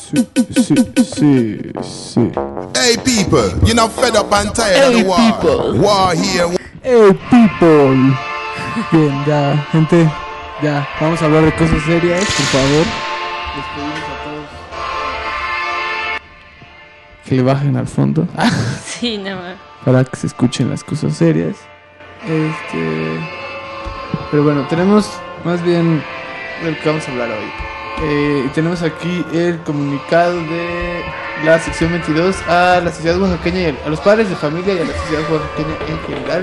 Sí. Hey people, you're not fed up and tired of the war. People. War here. Hey people. Bien, ya, gente, ya, vamos a hablar de cosas serias, por favor. Les pedimos a todos que le bajen al fondo. Sí, no más. Para que se escuchen las cosas serias. Pero bueno, tenemos más bien de lo que vamos a hablar hoy. Tenemos aquí el comunicado de la sección 22 a la sociedad oaxaqueña y a los padres de familia y a la sociedad oaxaqueña en general.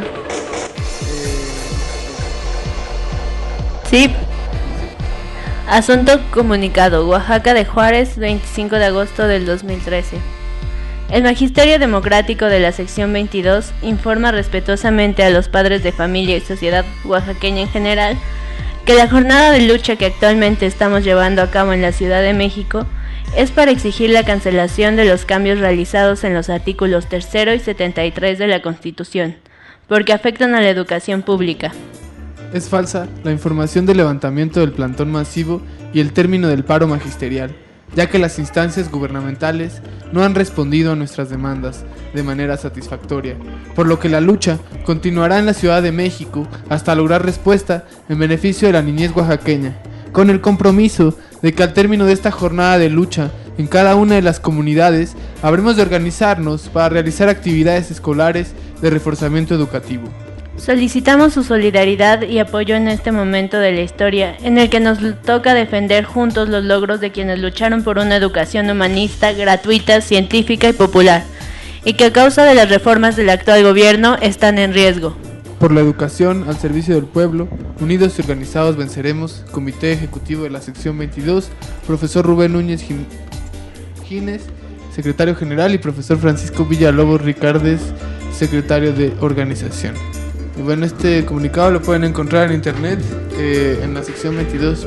Sí. Asunto comunicado. Oaxaca de Juárez, 25 de agosto del 2013. El Magisterio Democrático de la sección 22 informa respetuosamente a los padres de familia y sociedad oaxaqueña en general que la jornada de lucha que actualmente estamos llevando a cabo en la Ciudad de México es para exigir la cancelación de los cambios realizados en los artículos 3 y 73 de la Constitución, porque afectan a la educación pública. Es falsa la información del levantamiento del plantón masivo y el término del paro magisterial, ya que las instancias gubernamentales no han respondido a nuestras demandas de manera satisfactoria, por lo que la lucha continuará en la Ciudad de México hasta lograr respuesta en beneficio de la niñez oaxaqueña, con el compromiso de que al término de esta jornada de lucha en cada una de las comunidades habremos de organizarnos para realizar actividades escolares de reforzamiento educativo. Solicitamos su solidaridad y apoyo en este momento de la historia, en el que nos toca defender juntos los logros de quienes lucharon por una educación humanista, gratuita, científica y popular, y que a causa de las reformas del actual gobierno están en riesgo. Por la educación al servicio del pueblo, unidos y organizados venceremos. Comité Ejecutivo de la sección 22, profesor Rubén Núñez Gines, secretario general, y profesor Francisco Villalobos Ricardes, secretario de organización. Y bueno, este comunicado lo pueden encontrar en internet, en la sección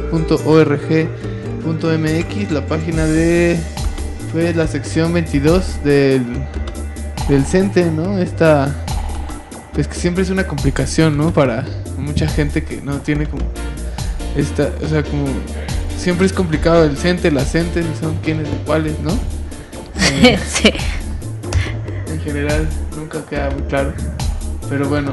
22.org.mx, la página de la sección 22 del CENTE, ¿no? Esta, pues que siempre es una complicación, ¿no? Para mucha gente que no tiene como esta, o sea, como siempre es complicado el CENTE, las CENTES, son quiénes y cuáles, ¿no? Sí. En general nunca queda muy claro, pero bueno.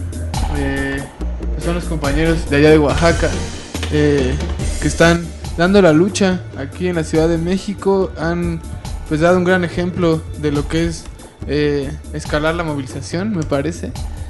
Son los compañeros de allá de Oaxaca que están dando la lucha aquí en la Ciudad de México. Han pues dado un gran ejemplo de lo que es escalar la movilización, me parece,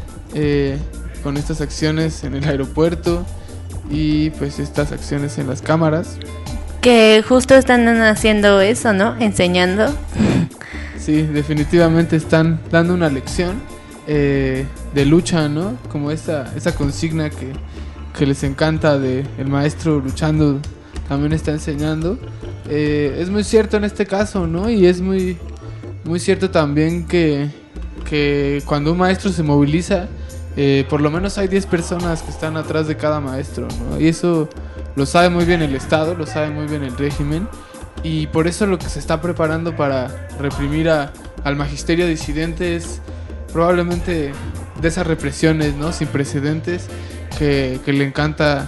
con estas acciones en el aeropuerto y pues estas acciones en las cámaras. Que justo están haciendo eso, ¿no? Enseñando. Sí, definitivamente están dando una lección de lucha, ¿no? Como esa consigna que les encanta de el maestro luchando también está enseñando. Es muy cierto en este caso, ¿no? Y es muy cierto también que cuando un maestro se moviliza, por lo menos hay 10 personas que están atrás de cada maestro, ¿no? Y eso lo sabe muy bien el Estado, lo sabe muy bien el régimen, y por eso lo que se está preparando para reprimir al magisterio disidente es probablemente de esas represiones, ¿no? Sin precedentes que le encanta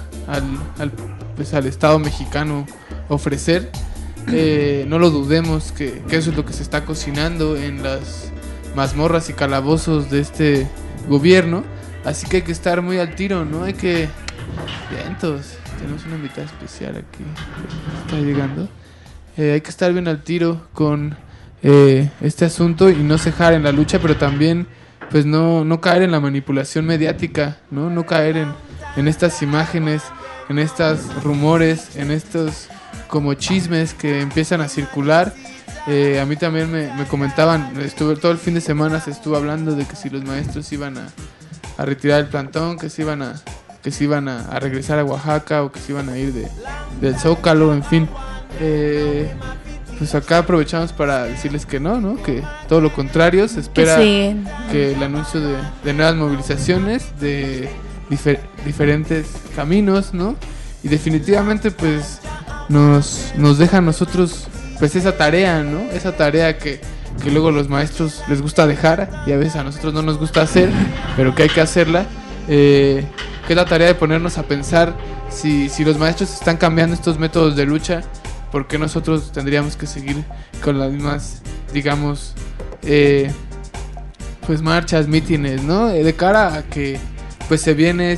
al Estado mexicano ofrecer. No lo dudemos que eso es lo que se está cocinando en las mazmorras y calabozos de este gobierno. Así que hay que estar muy al tiro, ¿no? Hay que... Vientos, tenemos una invitada especial aquí, está llegando. Hay que estar bien al tiro con este asunto y no cejar en la lucha, pero también pues no caer en la manipulación mediática, no caer en estas imágenes, en estos rumores, en estos como chismes que empiezan a circular. A mí también me comentaban, todo el fin de semana se estuvo hablando de que si los maestros iban a retirar el plantón, que se iban a regresar a Oaxaca o que se iban a ir del Zócalo, en fin. Pues acá aprovechamos para decirles que no, que todo lo contrario, se espera que el anuncio de nuevas movilizaciones de diferentes caminos, ¿no? Y definitivamente pues nos deja a nosotros pues esa tarea, ¿no? Esa tarea que luego los maestros les gusta dejar y a veces a nosotros no nos gusta hacer, pero que hay que hacerla, que es la tarea de ponernos a pensar si los maestros están cambiando estos métodos de lucha ¿por qué nosotros tendríamos que seguir con las mismas, digamos, pues marchas, mítines, ¿no? De cara a que pues se viene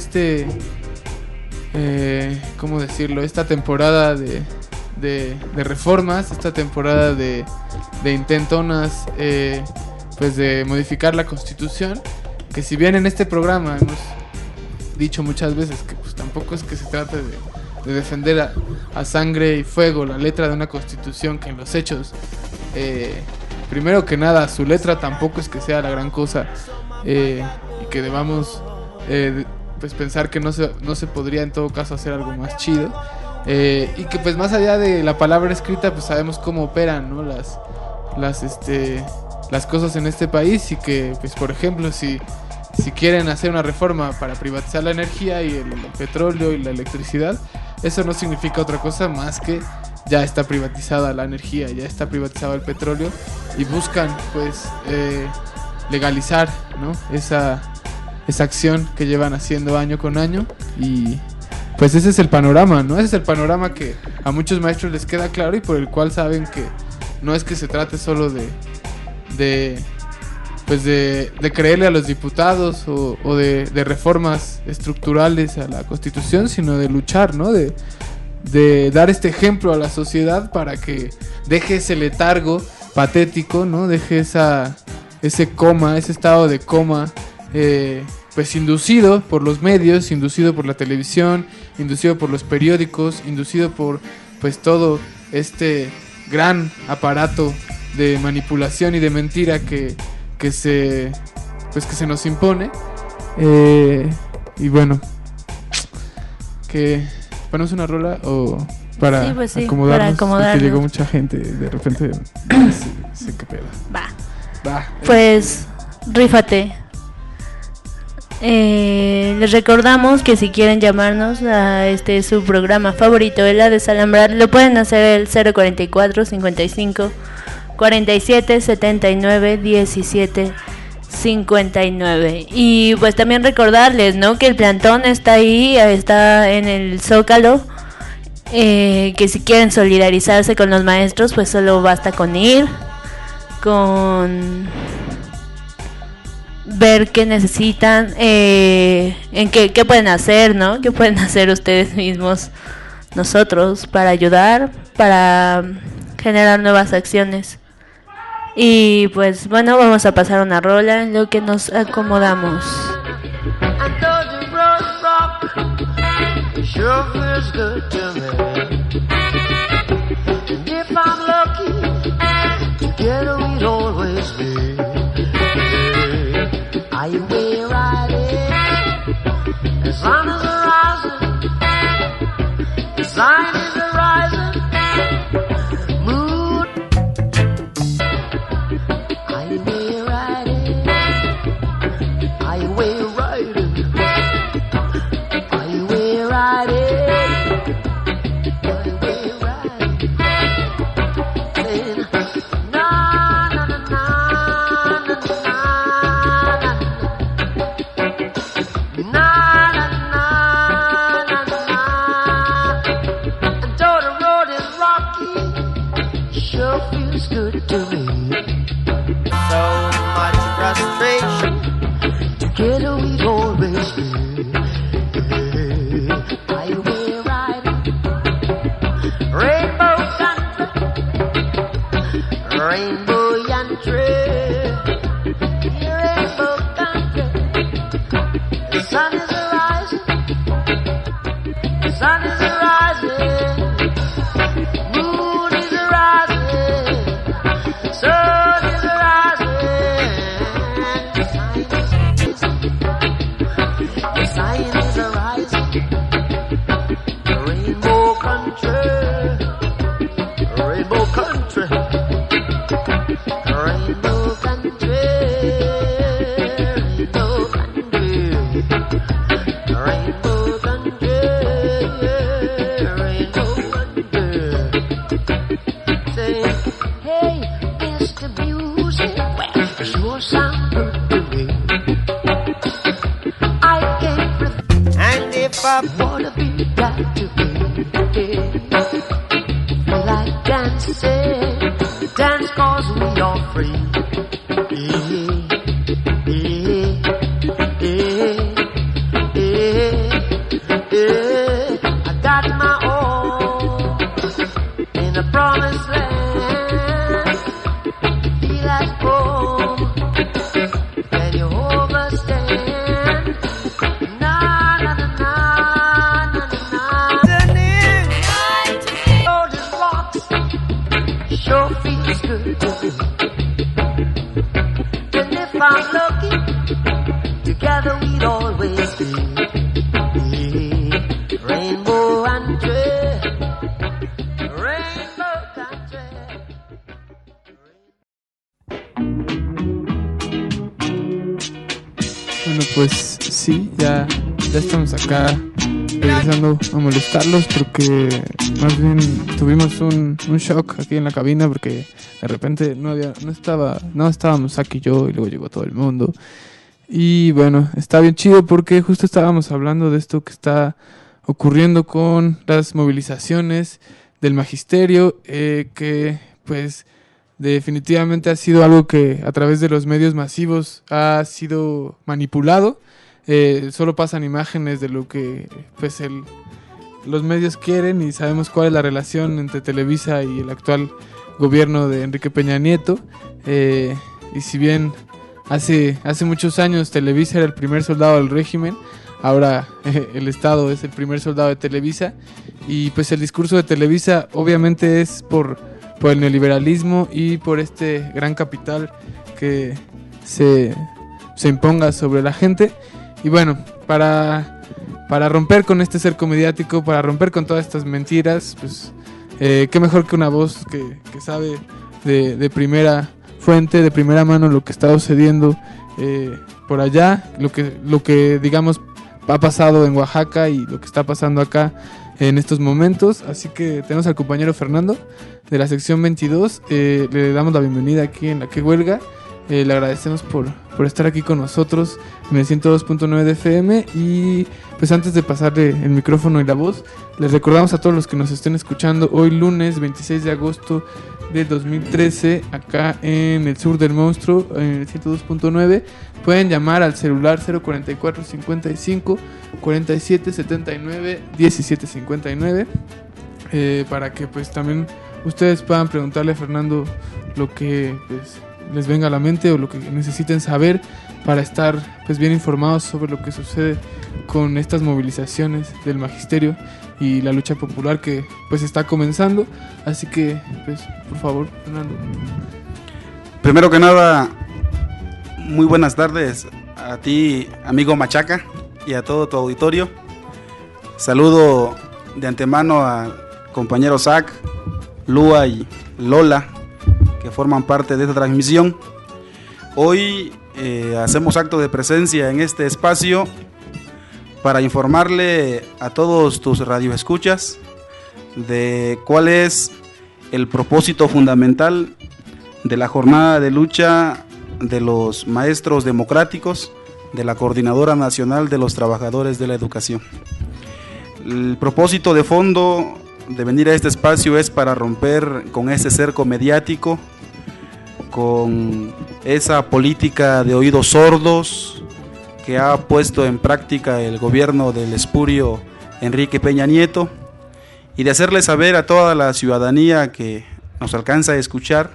¿cómo decirlo? Esta temporada de reformas, esta temporada de intentonas, pues de modificar la Constitución, que si bien en este programa hemos dicho muchas veces que pues tampoco es que se trate de defender a sangre y fuego la letra de una Constitución, que en los hechos, primero que nada, su letra tampoco es que sea la gran cosa, y que debamos pues pensar que no se podría en todo caso hacer algo más chido, y que pues más allá de la palabra escrita pues sabemos cómo operan, ¿no? las cosas en este país, y que pues por ejemplo si quieren hacer una reforma para privatizar la energía y el petróleo y la electricidad, eso no significa otra cosa más que ya está privatizada la energía, ya está privatizado el petróleo, y buscan pues legalizar, ¿no? esa acción que llevan haciendo año con año. Y pues ese es el panorama, ¿no? Ese es el panorama que a muchos maestros les queda claro, y por el cual saben que no es que se trate solo de creerle a los diputados o de reformas estructurales a la Constitución, sino de luchar, ¿no? De dar este ejemplo a la sociedad para que deje ese letargo patético, ¿no? Deje ese coma, ese estado de coma, pues inducido por los medios, inducido por la televisión, inducido por los periódicos, inducido por pues todo este gran aparato de manipulación y de mentira que se nos impone, y bueno, que ponemos una rola o para acomodarnos, porque llegó mucha gente de repente. Sé qué pedo. Va. Pues rífate. Les recordamos que si quieren llamarnos a su programa favorito, el de Desalambrar, lo pueden hacer el 044 55 47 79 17 59. Y pues también recordarles, ¿no?, que el plantón está ahí, está en el Zócalo, que si quieren solidarizarse con los maestros, pues solo basta con ir, con ver qué necesitan, en qué pueden hacer, ¿no? ¿Qué pueden hacer ustedes mismos, nosotros, para ayudar, para generar nuevas acciones? Y pues bueno, vamos a pasar una rola en lo que nos acomodamos. I wanna be back to be like you're free. I got my own in a promised land. Feel at home when you overstand. Na na na na na na. Turning all these rocks sure feels good to me. And if I'm lucky, together we'd always be. Rainbow country, rainbow country. Bueno, pues sí, ya estamos acá regresando a molestarlos porque más bien tuvimos un shock aquí en la cabina porque de repente no estábamos aquí yo y luego llegó todo el mundo. Y bueno, está bien chido porque justo estábamos hablando de esto que está ocurriendo con las movilizaciones del magisterio, que pues definitivamente ha sido algo que a través de los medios masivos ha sido manipulado. Solo pasan imágenes de lo que pues los medios quieren y sabemos cuál es la relación entre Televisa y el actual gobierno de Enrique Peña Nieto. Y si bien hace muchos años Televisa era el primer soldado del régimen, ahora el Estado es el primer soldado de Televisa. Y pues el discurso de Televisa obviamente es por el neoliberalismo y por este gran capital que se imponga sobre la gente. Y bueno, para romper con este cerco mediático, para romper con todas estas mentiras, pues qué mejor que una voz que sabe de primera fuente, de primera mano lo que está sucediendo por allá, lo que digamos ha pasado en Oaxaca y lo que está pasando acá en estos momentos. Así que tenemos al compañero Fernando de la sección 22, le damos la bienvenida aquí en La Que Huelga. Le agradecemos por estar aquí con nosotros en el 102.9 de FM. Y pues antes de pasarle el micrófono y la voz, les recordamos a todos los que nos estén escuchando hoy lunes 26 de agosto de 2013 acá en el sur del monstruo, en el 102.9. Pueden llamar al celular 044 55 47 79 17 59 para que pues también ustedes puedan preguntarle a Fernando lo que pues les venga a la mente o lo que necesiten saber para estar pues bien informados sobre lo que sucede con estas movilizaciones del magisterio y la lucha popular que pues está comenzando. Así que pues por favor, Fernando. Primero que nada, muy buenas tardes a ti, amigo Machaca, y a todo tu auditorio. Saludo de antemano a compañeros Zach, Lua y Lola, que forman parte de esta transmisión. Hoy hacemos acto de presencia en este espacio para informarle a todos tus radioescuchas de cuál es el propósito fundamental de la jornada de lucha de los maestros democráticos de la Coordinadora Nacional de los Trabajadores de la Educación. El propósito de fondo de venir a este espacio es para romper con ese cerco mediático, con esa política de oídos sordos que ha puesto en práctica el gobierno del espurio Enrique Peña Nieto, y de hacerle saber a toda la ciudadanía que nos alcanza a escuchar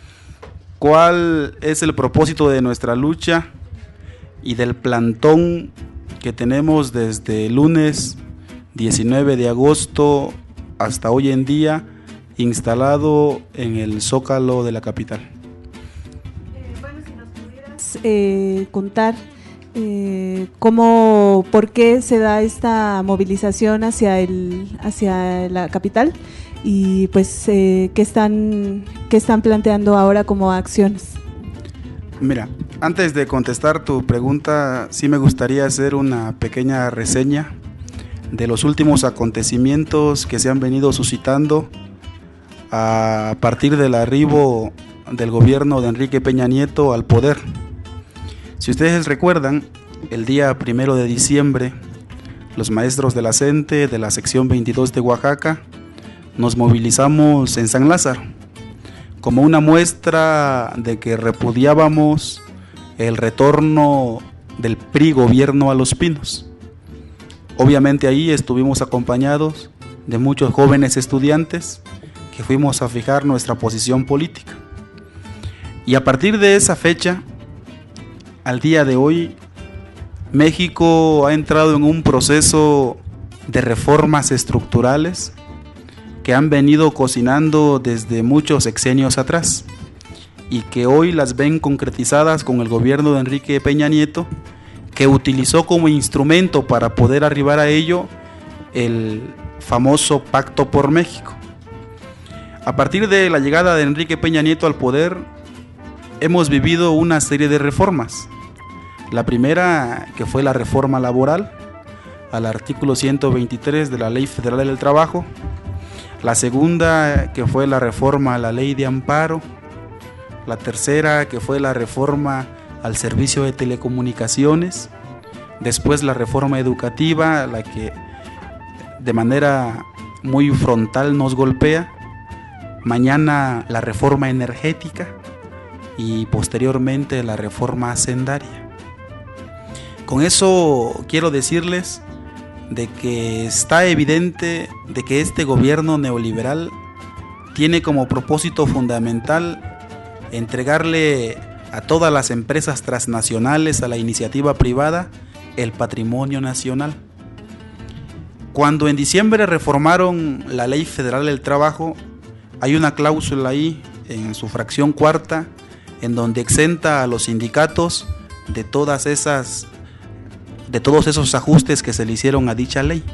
cuál es el propósito de nuestra lucha y del plantón que tenemos desde el lunes 19 de agosto hasta hoy en día instalado en el Zócalo de la capital. Bueno, si nos pudieras contar por qué se da esta movilización hacia la capital y pues qué están planteando ahora como acciones. Mira, antes de contestar tu pregunta, sí me gustaría hacer una pequeña reseña de los últimos acontecimientos que se han venido suscitando a partir del arribo del gobierno de Enrique Peña Nieto al poder. Si ustedes recuerdan, el día 1 de diciembre, los maestros de la CENTE de la sección 22 de Oaxaca nos movilizamos en San Lázaro como una muestra de que repudiábamos el retorno del PRI gobierno a Los Pinos. Obviamente ahí estuvimos acompañados de muchos jóvenes estudiantes que fuimos a fijar nuestra posición política. Y a partir de esa fecha, al día de hoy, México ha entrado en un proceso de reformas estructurales que han venido cocinando desde muchos sexenios atrás y que hoy las ven concretizadas con el gobierno de Enrique Peña Nieto, que utilizó como instrumento para poder arribar a ello el famoso Pacto por México. A partir de la llegada de Enrique Peña Nieto al poder, hemos vivido una serie de reformas. La primera, que fue la reforma laboral, al artículo 123 de la Ley Federal del Trabajo. La segunda, que fue la reforma a la Ley de Amparo. La tercera, que fue la reforma al servicio de telecomunicaciones. Después la reforma educativa, la que de manera muy frontal nos golpea. Mañana la reforma energética y posteriormente la reforma hacendaria. Con eso quiero decirles de que está evidente de que este gobierno neoliberal tiene como propósito fundamental entregarle a todas las empresas transnacionales, a la iniciativa privada, el patrimonio nacional. Cuando en diciembre reformaron la Ley Federal del Trabajo, hay una cláusula ahí en su fracción cuarta en donde exenta a los sindicatos de todos esos ajustes que se le hicieron a dicha ley.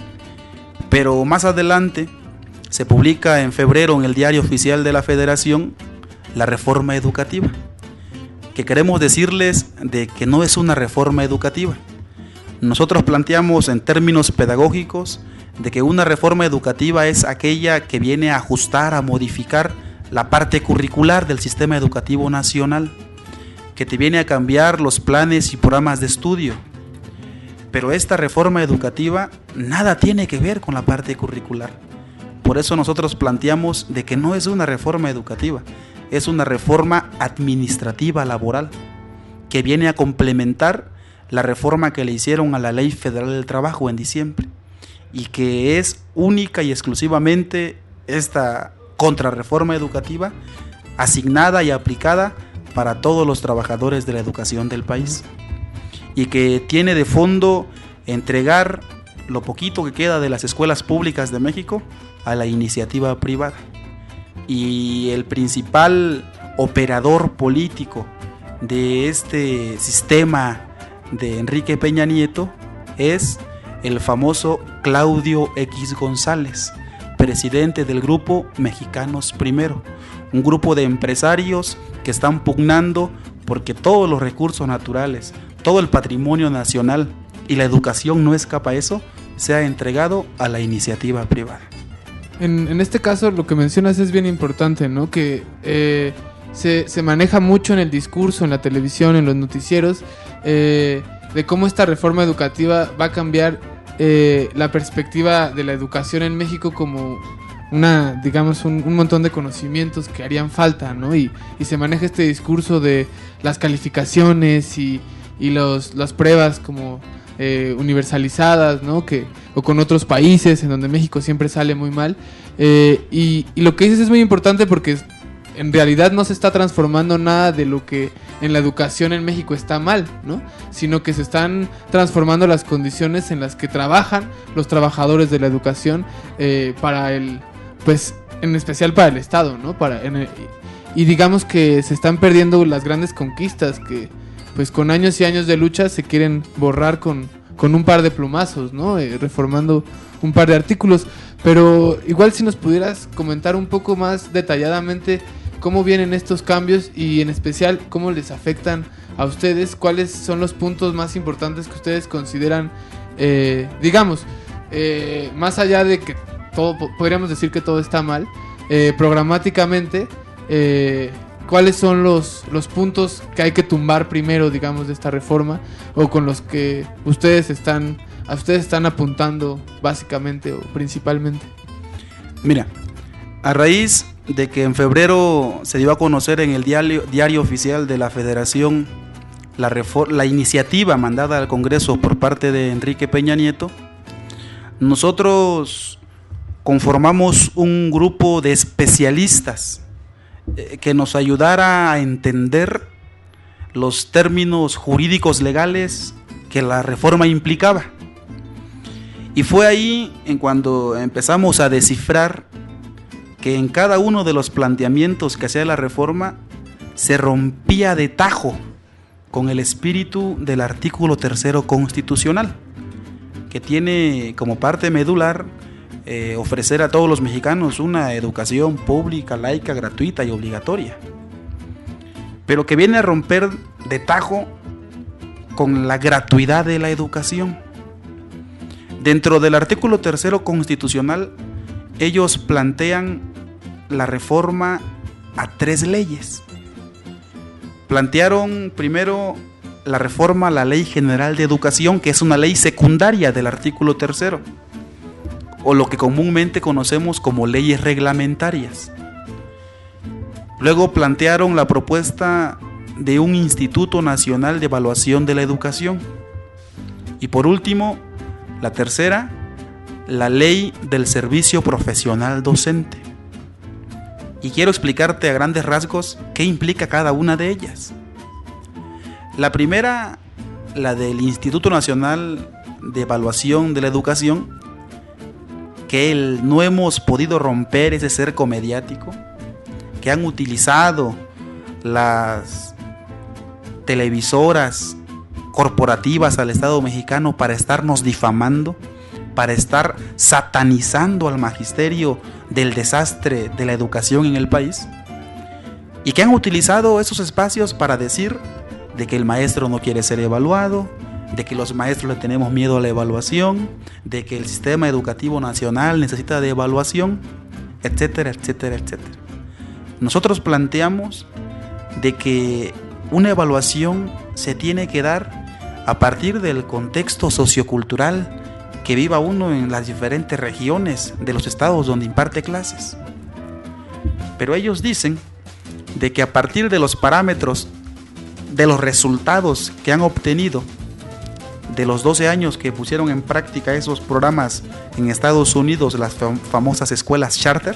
Pero más adelante se publica en febrero en el Diario Oficial de la Federación la reforma educativa, que queremos decirles de que no es una reforma educativa. Nosotros planteamos en términos pedagógicos de que una reforma educativa es aquella que viene a ajustar, a modificar la parte curricular del sistema educativo nacional, que te viene a cambiar los planes y programas de estudio. Pero esta reforma educativa nada tiene que ver con la parte curricular. Por eso nosotros planteamos de que no es una reforma educativa, es una reforma administrativa laboral, que viene a complementar la reforma que le hicieron a la Ley Federal del Trabajo en diciembre, y que es única y exclusivamente esta contrarreforma educativa asignada y aplicada para todos los trabajadores de la educación del país, y que tiene de fondo entregar lo poquito que queda de las escuelas públicas de México a la iniciativa privada. Y el principal operador político de este sistema de Enrique Peña Nieto es el famoso Claudio X González, presidente del grupo Mexicanos Primero, un grupo de empresarios que están pugnando porque todos los recursos naturales, todo el patrimonio nacional y la educación no escapa a eso, sea entregado a la iniciativa privada. En este caso lo que mencionas es bien importante, ¿no? Que se maneja mucho en el discurso, en la televisión, en los noticieros, de cómo esta reforma educativa va a cambiar la perspectiva de la educación en México como un montón de conocimientos que harían falta, ¿no? Y se maneja este discurso de las calificaciones y las pruebas como universalizadas, ¿no? O con otros países en donde México siempre sale muy mal. Y lo que dices es muy importante porque en realidad no se está transformando nada de lo que en la educación en México está mal, ¿no? Sino que se están transformando las condiciones en las que trabajan los trabajadores de la educación pues en especial para el Estado, ¿no? Y digamos que se están perdiendo las grandes conquistas que pues con años y años de lucha se quieren borrar con un par de plumazos, ¿no? Reformando un par de artículos. Pero igual si nos pudieras comentar un poco más detalladamente cómo vienen estos cambios y en especial cómo les afectan a ustedes, cuáles son los puntos más importantes que ustedes consideran, más allá de que podríamos decir que todo está mal, programáticamente, cuáles son los puntos que hay que tumbar primero, digamos, de esta reforma, o con los que ustedes están apuntando básicamente o principalmente. Mira, a raíz de que en febrero se dio a conocer en el diario oficial de la Federación la iniciativa mandada al Congreso por parte de Enrique Peña Nieto, nosotros conformamos un grupo de especialistas que nos ayudara a entender los términos jurídicos legales que la reforma implicaba. Y fue ahí en cuando empezamos a descifrar que en cada uno de los planteamientos que hacía la reforma se rompía de tajo con el espíritu del artículo 3º constitucional, que tiene como parte medular ofrecer a todos los mexicanos una educación pública, laica, gratuita y obligatoria, pero que viene a romper de tajo con la gratuidad de la educación. Dentro del artículo 3º constitucional, ellos plantean la reforma a 3 leyes. Plantearon primero la reforma a la Ley General de Educación, que es una ley secundaria del artículo 3º, o lo que comúnmente conocemos como leyes reglamentarias. Luego plantearon la propuesta de un Instituto Nacional de Evaluación de la Educación. Y por último, la tercera, la Ley del Servicio Profesional Docente. Y quiero explicarte a grandes rasgos qué implica cada una de ellas. La primera, la del Instituto Nacional de Evaluación de la Educación, que no hemos podido romper ese cerco mediático que han utilizado las televisoras corporativas al Estado mexicano para estarnos difamando, para estar satanizando al magisterio del desastre de la educación en el país, y que han utilizado esos espacios para decir de que el maestro no quiere ser evaluado, de que los maestros le tenemos miedo a la evaluación, de que el sistema educativo nacional necesita de evaluación, etcétera, etcétera, etcétera. Nosotros planteamos de que una evaluación se tiene que dar a partir del contexto sociocultural que viva uno en las diferentes regiones de los estados donde imparte clases. Pero ellos dicen de que a partir de los parámetros de los resultados que han obtenido de los 12 años que pusieron en práctica esos programas en Estados Unidos, las famosas escuelas charter,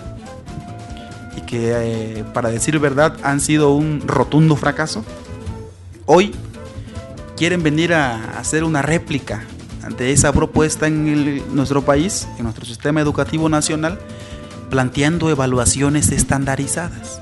y que para decir verdad han sido un rotundo fracaso, hoy quieren venir a hacer una réplica de esa propuesta en nuestro país, en nuestro sistema educativo nacional, planteando evaluaciones estandarizadas.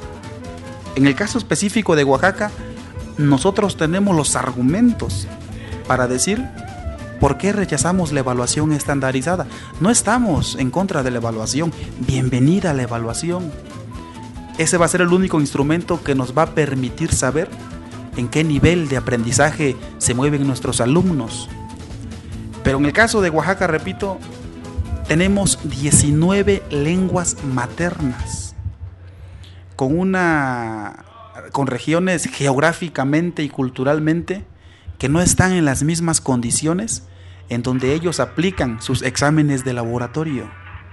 En el caso específico de Oaxaca, nosotros tenemos los argumentos para decir por qué rechazamos la evaluación estandarizada. No estamos en contra de la evaluación, bienvenida a la evaluación. Ese va a ser el único instrumento que nos va a permitir saber en qué nivel de aprendizaje se mueven nuestros alumnos. Pero en el caso de Oaxaca, repito, tenemos 19 lenguas maternas, con regiones geográficamente y culturalmente que no están en las mismas condiciones en donde ellos aplican sus exámenes de laboratorio.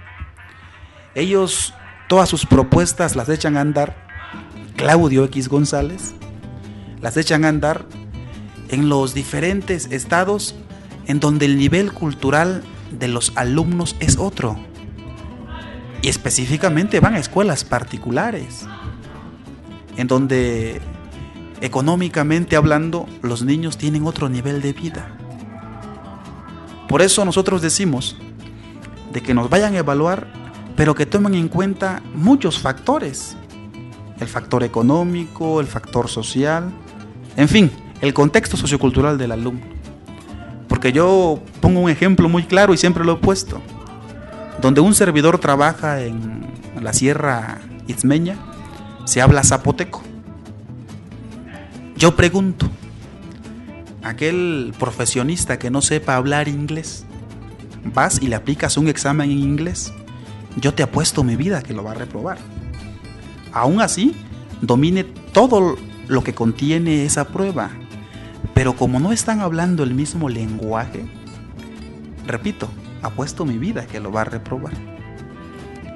Ellos todas sus propuestas las echan a andar, Claudio X González, las echan a andar en los diferentes estados en donde el nivel cultural de los alumnos es otro. Y específicamente van a escuelas particulares, en donde económicamente hablando los niños tienen otro nivel de vida. Por eso nosotros decimos de que nos vayan a evaluar, pero que tomen en cuenta muchos factores: el factor económico, el factor social, en fin, el contexto sociocultural del alumno. Porque yo pongo un ejemplo muy claro y siempre lo he puesto. Donde un servidor trabaja en la Sierra Itzmeña, se habla zapoteco. Yo pregunto, aquel profesionista que no sepa hablar inglés, vas y le aplicas un examen en inglés, yo te apuesto mi vida que lo va a reprobar. Aún así, domine todo lo que contiene esa prueba. Pero como no están hablando el mismo lenguaje, repito, apuesto mi vida que lo va a reprobar.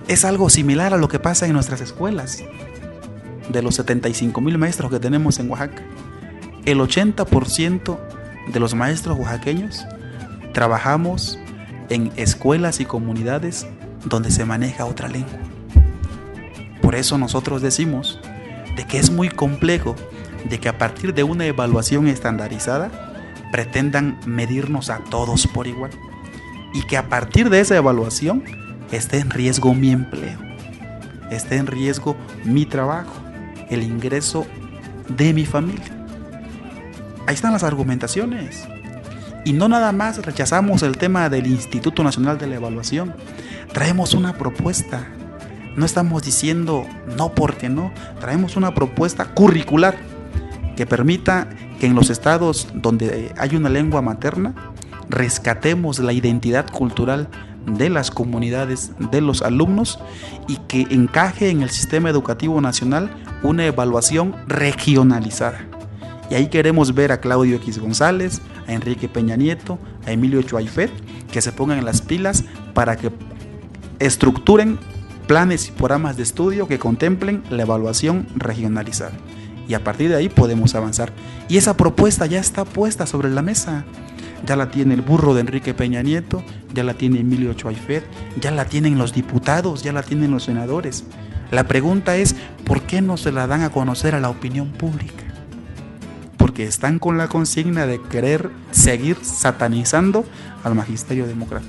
es algo similar a lo que pasa en nuestras escuelas. De los 75,000 maestros que tenemos en Oaxaca, el 80% de los maestros oaxaqueños trabajamos en escuelas y comunidades donde se maneja otra lengua. Por eso nosotros decimos de que es muy complejo de que a partir de una evaluación estandarizada pretendan medirnos a todos por igual, y que a partir de esa evaluación esté en riesgo mi empleo, esté en riesgo mi trabajo, el ingreso de mi familia. Ahí están las argumentaciones. Y no nada más rechazamos el tema del Instituto Nacional de la Evaluación, traemos una propuesta. No estamos diciendo no porque no, traemos una propuesta curricular que permita que en los estados donde hay una lengua materna rescatemos la identidad cultural de las comunidades, de los alumnos, y que encaje en el sistema educativo nacional una evaluación regionalizada. Y ahí queremos ver a Claudio X González, a Enrique Peña Nieto, a Emilio Chuaifet, que se pongan en las pilas para que estructuren planes y programas de estudio que contemplen la evaluación regionalizada. Y a partir de ahí podemos avanzar. Y esa propuesta ya está puesta sobre la mesa. Ya la tiene el burro de Enrique Peña Nieto, ya la tiene Emilio Chuaifet, ya la tienen los diputados, ya la tienen los senadores. La pregunta es, ¿por qué no se la dan a conocer a la opinión pública? Porque están con la consigna de querer seguir satanizando al magisterio democrático.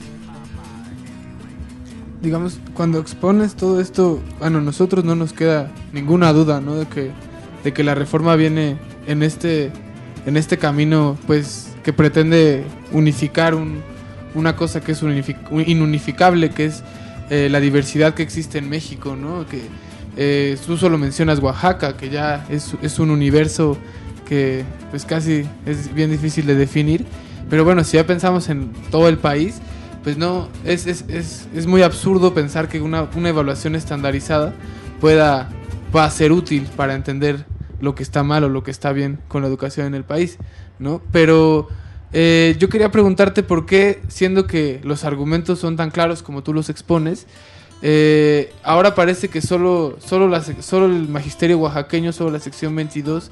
Digamos, cuando expones todo esto, bueno, a nosotros no nos queda ninguna duda, ¿no? de que la reforma viene en este camino, pues, que pretende unificar una cosa que es inunificable, que es la diversidad que existe en México, ¿no? Que tú solo mencionas Oaxaca, que ya es un universo que pues casi es bien difícil de definir, pero bueno, si ya pensamos en todo el país, pues no, es muy absurdo pensar que una evaluación estandarizada pueda ser útil para entender lo que está mal o lo que está bien con la educación en el país, ¿no? Pero yo quería preguntarte por qué, siendo que los argumentos son tan claros como tú los expones, ahora parece que solo el magisterio oaxaqueño, solo la sección 22,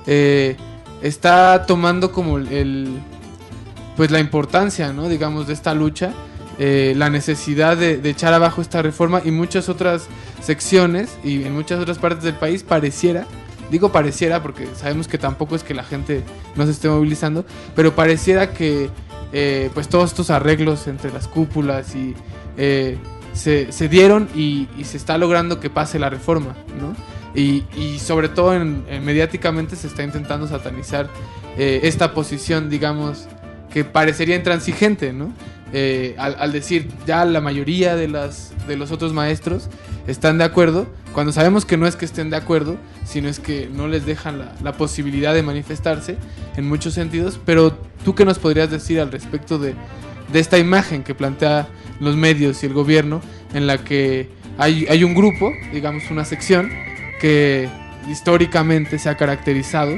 está tomando como pues la importancia, ¿no? Digamos, de esta lucha, la necesidad de echar abajo esta reforma, y muchas otras secciones y en muchas otras partes del país pareciera porque sabemos que tampoco es que la gente no se esté movilizando, pero pareciera que pues todos estos arreglos entre las cúpulas y se dieron y se está logrando que pase la reforma, ¿no? Y sobre todo mediáticamente se está intentando satanizar esta posición, digamos, que parecería intransigente, ¿no? Al decir ya la mayoría de los otros maestros están de acuerdo, cuando sabemos que no es que estén de acuerdo, sino es que no les dejan la posibilidad de manifestarse en muchos sentidos. Pero ¿tú qué nos podrías decir al respecto de esta imagen que plantea los medios y el gobierno, en la que hay un grupo, digamos una sección, que históricamente se ha caracterizado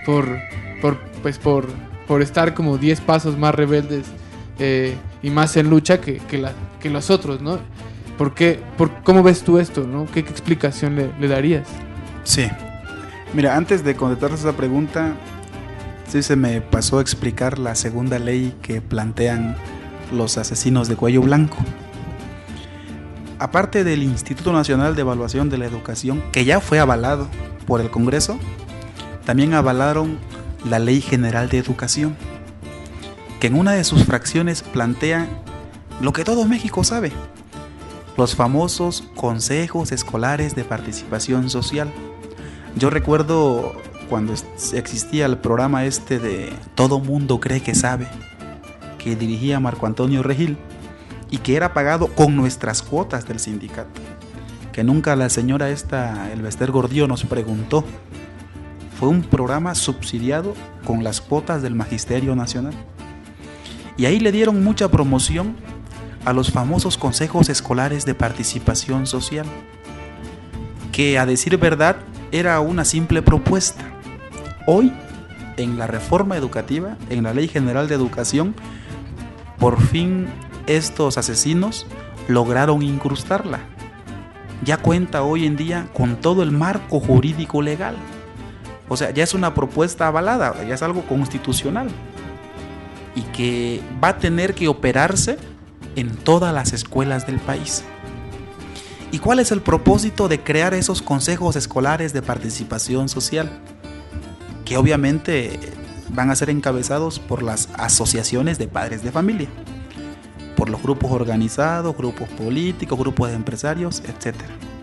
por estar como 10 pasos más rebeldes y más en lucha que los otros, ¿no? ¿Cómo ves tú esto, ¿no? ¿Qué explicación le darías? Sí. Mira, antes de contestar esa pregunta, sí se me pasó a explicar la segunda ley que plantean los asesinos de cuello blanco. Aparte del Instituto Nacional de Evaluación de la Educación, que ya fue avalado por el Congreso, también avalaron la Ley General de Educación, que en una de sus fracciones plantea lo que todo México sabe: los famosos consejos escolares de participación social. Yo recuerdo cuando existía el programa de Todo Mundo Cree que Sabe, que dirigía Marco Antonio Regil, y que era pagado con nuestras cuotas del sindicato, que nunca la señora Elbester Gordillo nos preguntó. Fue un programa subsidiado con las cuotas del Magisterio Nacional. Y ahí le dieron mucha promoción a los famosos consejos escolares de participación social, que a decir verdad era una simple propuesta. Hoy, en la reforma educativa, en la Ley General de Educación, por fin estos asesinos lograron incrustarla. ya cuenta hoy en día con todo el marco jurídico legal. O sea, ya es una propuesta avalada, ya es algo constitucional y que va a tener que operarse en todas las escuelas del país. ¿Y cuál es el propósito de crear esos consejos escolares de participación social? Que obviamente van a ser encabezados por las asociaciones de padres de familia, por los grupos organizados, grupos políticos, grupos de empresarios, etc.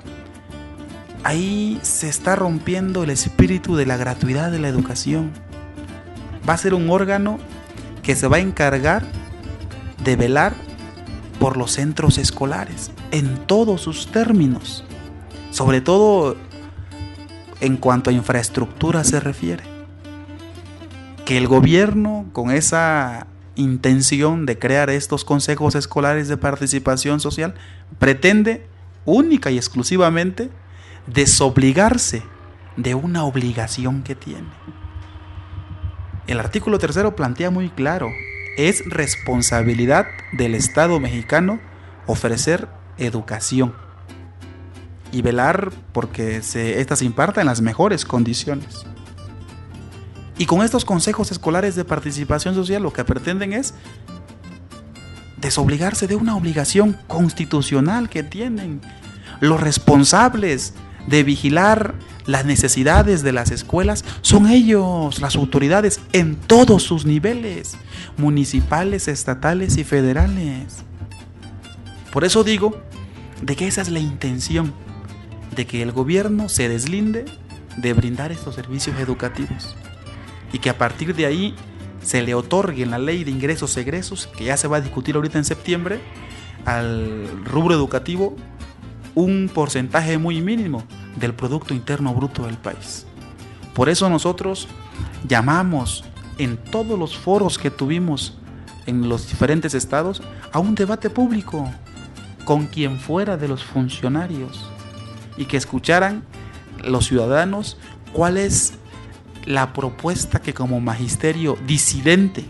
Ahí se está rompiendo el espíritu de la gratuidad de la educación. Va a ser un órgano que se va a encargar de velar por los centros escolares en todos sus términos, sobre todo en cuanto a infraestructura se refiere. Que el gobierno, con esa intención de crear estos consejos escolares de participación social, pretende única y exclusivamente desobligarse de una obligación que tiene. El artículo 3 plantea muy claro: es responsabilidad del Estado mexicano ofrecer educación y velar porque ésta se imparta en las mejores condiciones. Y con estos consejos escolares de participación social lo que pretenden es desobligarse de una obligación constitucional que tienen. Los responsables de vigilar las necesidades de las escuelas son ellos, las autoridades, en todos sus niveles, municipales, estatales y federales. Por eso digo de que esa es la intención, de que el gobierno se deslinde de brindar estos servicios educativos y que a partir de ahí se le otorgue en la ley de ingresos y egresos, que ya se va a discutir ahorita en septiembre, al rubro educativo un porcentaje muy mínimo del Producto Interno Bruto del país. Por eso nosotros llamamos en todos los foros que tuvimos en los diferentes estados a un debate público con quien fuera de los funcionarios y que escucharan los ciudadanos cuál es la propuesta que como magisterio disidente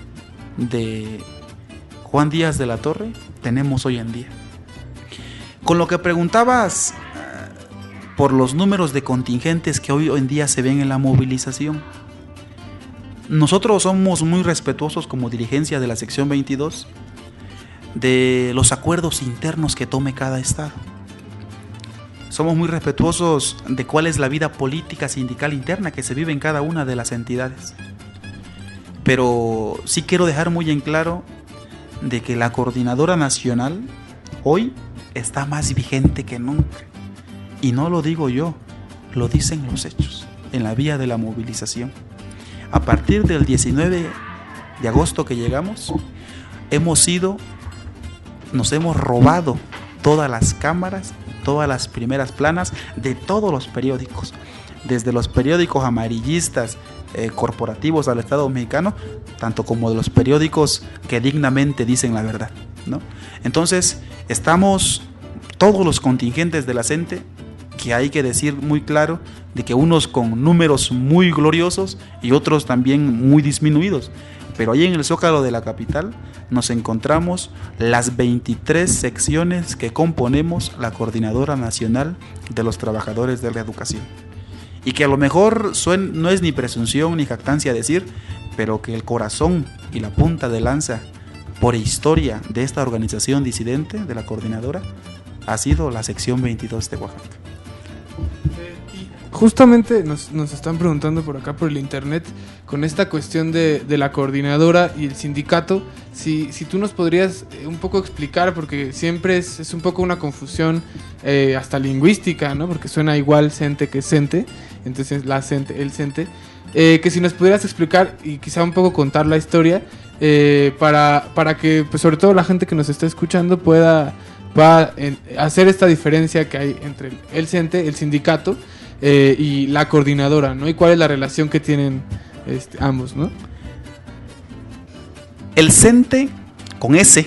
de Juan Díaz de la Torre tenemos hoy en día. Con lo que preguntabas por los números de contingentes que hoy en día se ven en la movilización, nosotros somos muy respetuosos como dirigencia de la sección 22 de los acuerdos internos que tome cada estado. Somos muy respetuosos de cuál es la vida política sindical interna que se vive en cada una de las entidades. Pero sí quiero dejar muy en claro de que la coordinadora nacional hoy está más vigente que nunca. Y no lo digo yo, lo dicen los hechos en la vía de la movilización. A partir del 19 de agosto que llegamos, nos hemos robado todas las cámaras, todas las primeras planas de todos los periódicos, desde los periódicos amarillistas corporativos al Estado mexicano, tanto como de los periódicos que dignamente dicen la verdad, ¿no? Entonces, estamos todos los contingentes de la CENTE, que hay que decir muy claro, de que unos con números muy gloriosos y otros también muy disminuidos. Pero ahí en el Zócalo de la capital nos encontramos las 23 secciones que componemos la Coordinadora Nacional de los Trabajadores de la Educación. Y que a lo mejor no es ni presunción ni jactancia decir, pero que el corazón y la punta de lanza por historia de esta organización disidente de la Coordinadora ha sido la sección 22 de Oaxaca. Justamente nos están preguntando por acá por el internet con esta cuestión de la coordinadora y el sindicato, si tú nos podrías un poco explicar, porque siempre es un poco una confusión hasta lingüística, ¿no? Porque suena igual CENTE que CENTE, entonces la CENTE, el CENTE, que si nos pudieras explicar y quizá un poco contar la historia para que pues, sobre todo la gente que nos está escuchando pueda hacer esta diferencia que hay entre el CENTE, el sindicato, y la coordinadora, ¿no? Y cuál es la relación que tienen ambos, ¿no? El CENTE con S,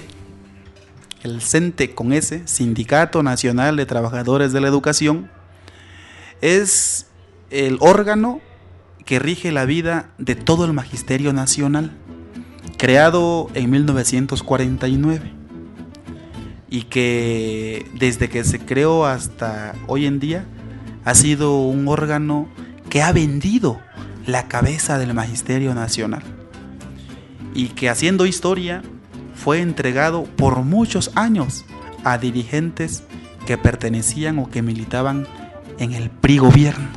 Sindicato Nacional de Trabajadores de la Educación, es el órgano que rige la vida de todo el magisterio nacional, creado en 1949. y que desde que se creó hasta hoy en día ha sido un órgano que ha vendido la cabeza del Magisterio Nacional y que, haciendo historia, fue entregado por muchos años a dirigentes que pertenecían o que militaban en el PRI gobierno.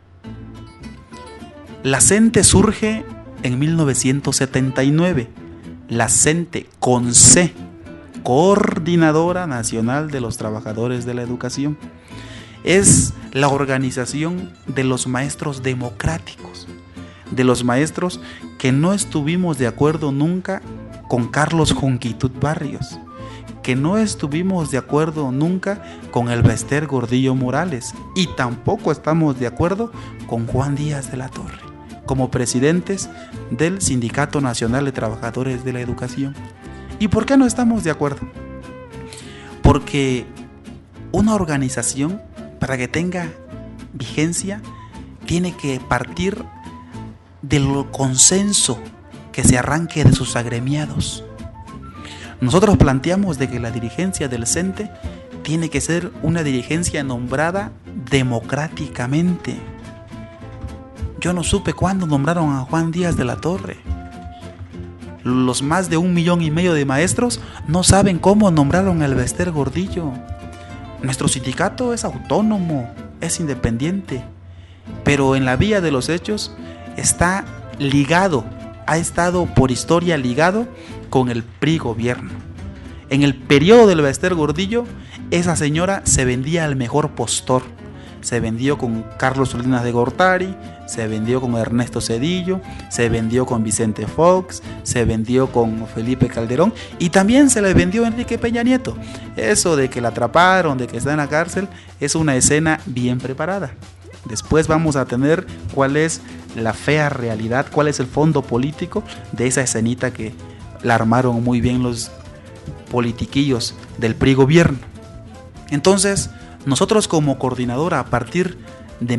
La CENTE surge en 1979, la CENTE con C, Coordinadora Nacional de los Trabajadores de la Educación. Es la organización de los maestros democráticos, de los maestros que no estuvimos de acuerdo nunca con Carlos Jonquitud Barrios, que no estuvimos de acuerdo nunca con Elbester Gordillo Morales y tampoco estamos de acuerdo con Juan Díaz de la Torre como presidentes del Sindicato Nacional de Trabajadores de la Educación. ¿Y por qué no estamos de acuerdo? Porque una organización, para que tenga vigencia, tiene que partir del consenso que se arranque de sus agremiados. Nosotros planteamos de que la dirigencia del CENTE tiene que ser una dirigencia nombrada democráticamente. Yo no supe cuándo nombraron a Juan Díaz de la Torre. Los más de 1,5 millones de maestros no saben cómo nombraron a Elbester Gordillo. Nuestro sindicato es autónomo, es independiente, pero en la vía de los hechos está ligado, ha estado por historia ligado con el PRI gobierno. En el periodo del Elbester Gordillo, esa señora se vendía al mejor postor. Se vendió con Carlos Salinas de Gortari, se vendió con Ernesto Zedillo, se vendió con Vicente Fox, se vendió con Felipe Calderón y también se le vendió a Enrique Peña Nieto. Eso de que la atraparon, de que está en la cárcel, es una escena bien preparada. Después vamos a tener cuál es la fea realidad, cuál es el fondo político de esa escenita que la armaron muy bien los politiquillos del PRI gobierno. Entonces, nosotros como coordinadora, a partir de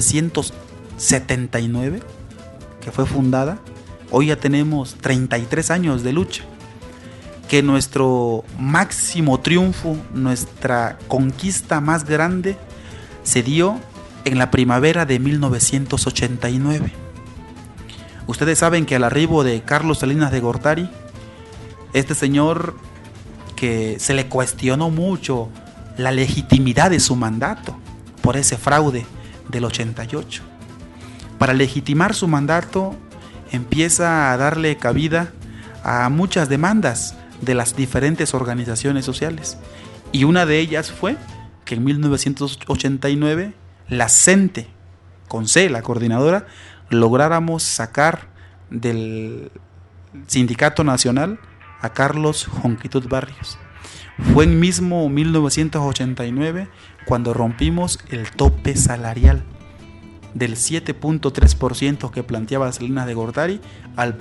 1979, que fue fundada, hoy ya tenemos 33 años de lucha, que nuestro máximo triunfo, nuestra conquista más grande, se dio en la primavera de 1989. Ustedes saben que al arribo de Carlos Salinas de Gortari, este señor que se le cuestionó mucho la legitimidad de su mandato por ese fraude del 88. Para legitimar su mandato empieza a darle cabida a muchas demandas de las diferentes organizaciones sociales y una de ellas fue que en 1989 la CENTE, con C, la coordinadora, lográramos sacar del Sindicato Nacional a Carlos Jonquitud Barrios. Fue en mismo 1989 cuando rompimos el tope salarial del 7.3% que planteaba Salinas de Gortari al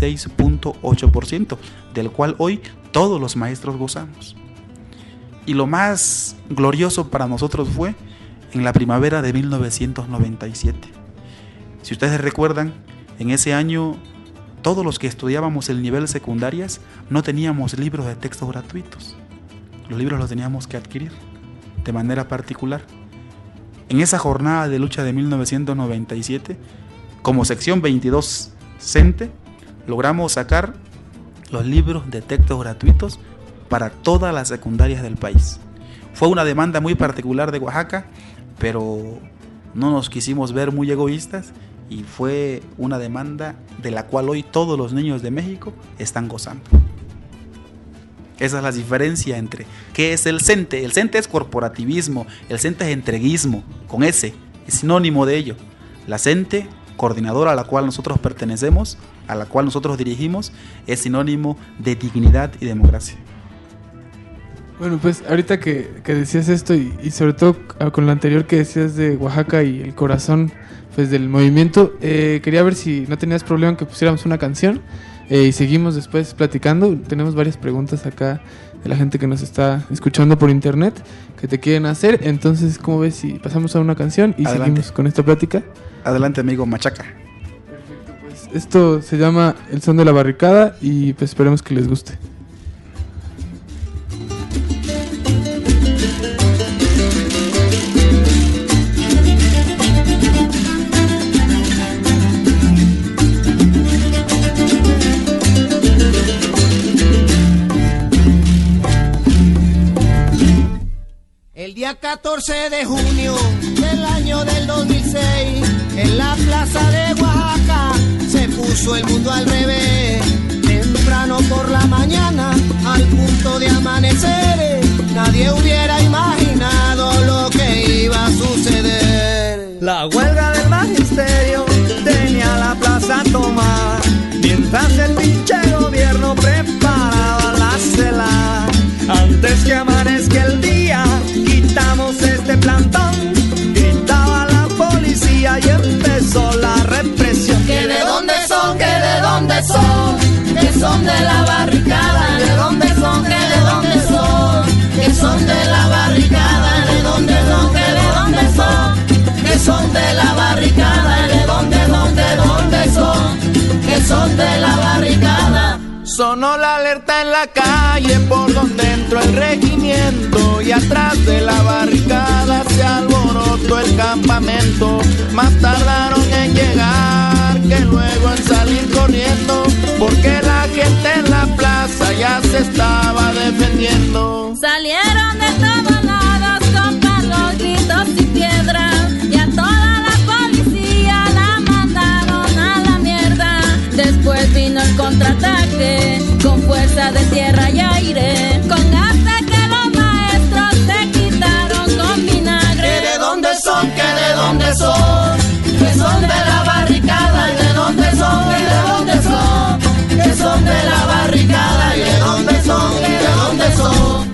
26.8%, del cual hoy todos los maestros gozamos. Y lo más glorioso para nosotros fue en la primavera de 1997. Si ustedes recuerdan, en ese año todos los que estudiábamos el nivel secundarias no teníamos libros de texto gratuitos. Los libros los teníamos que adquirir de manera particular. En esa jornada de lucha de 1997, como sección 22 CENTE, logramos sacar los libros de texto gratuitos para todas las secundarias del país. Fue una demanda muy particular de Oaxaca, pero no nos quisimos ver muy egoístas y fue una demanda de la cual hoy todos los niños de México están gozando. Esa es la diferencia entre qué es el CENTE. El CENTE es corporativismo, el CENTE es entreguismo, con S, es sinónimo de ello. La CENTE, coordinadora a la cual nosotros pertenecemos, a la cual nosotros dirigimos, es sinónimo de dignidad y democracia. Bueno, pues ahorita que decías esto y sobre todo con lo anterior que decías de Oaxaca y el corazón pues del movimiento, quería ver si no tenías problema en que pusiéramos una canción. Y seguimos después platicando. Tenemos varias preguntas acá de la gente que nos está escuchando por internet que te quieren hacer. Entonces, ¿cómo ves si pasamos a una canción y Adelante. seguimos con esta plática? Adelante, amigo Machaca. Perfecto, pues esto se llama El Son de la Barricada y pues esperemos que les guste. 14 de junio del año del 2006, en la plaza de Oaxaca se puso el mundo al revés. Temprano por la mañana, al punto de amanecer, nadie hubiera imaginado lo que iba a suceder. La huelga del magisterio tenía la plaza a tomar, mientras el pinche gobierno preparaba la cela. Antes que amanezca el día, quitamos este plantón, gritaba la policía y empezó la represión. ¿Que de dónde son? ¿Que de dónde son? Que son de la barricada. ¿De dónde son? ¿Que de dónde son? Que son de la barricada. ¿De dónde son? ¿Que de dónde son? Que son de la barricada. ¿De dónde son? Que son de la barricada. Sonó la alerta en la calle por donde entró el regimiento, y atrás de la barricada se alborotó el campamento. Más tardaron en llegar que luego en salir corriendo, porque la gente en la plaza ya se estaba defendiendo. Salieron de todos lados con palos, gritos y piedras, y a toda la policía la mandaron a la mierda. Después vino el contraataque con fuerza de tierra y aire, con gas de que los maestros se quitaron con vinagre. ¿Que de dónde son? ¿Que de dónde son? Que son de la barricada. ¿Y de dónde son? ¿Que de dónde son? Que son de la barricada. ¿Y de dónde son? ¿Que de dónde son?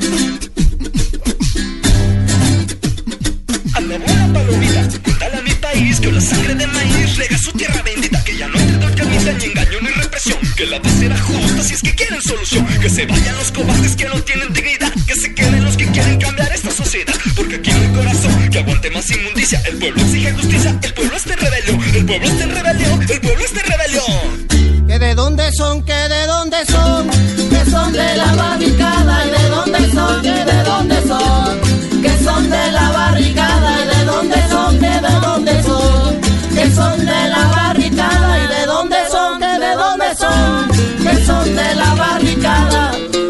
Anda buena palomita, cuéntale a mi país que la sangre de maíz rega su tierra bendita, que ya no hay camita ni engaño ni represión, que la de será justa si es que quieren solución, que se vayan los cobardes que no tienen dignidad, que se queden los que quieren cambiar esta sociedad, porque aquí no hay corazón que aguante más inmundicia. El pueblo exige justicia, el pueblo está en rebelión, el pueblo está en rebelión, el pueblo está en rebelión. ¿Que de dónde son? ¿Que de dónde son? Que son de la barricada. ¿Y de dónde son? ¿Que de dónde son? Que son de la barricada. ¿Y de dónde son? ¿Que de dónde son? Que son de la barricada. ¿Y de dónde son? ¿Que de dónde son? Que son de la barricada.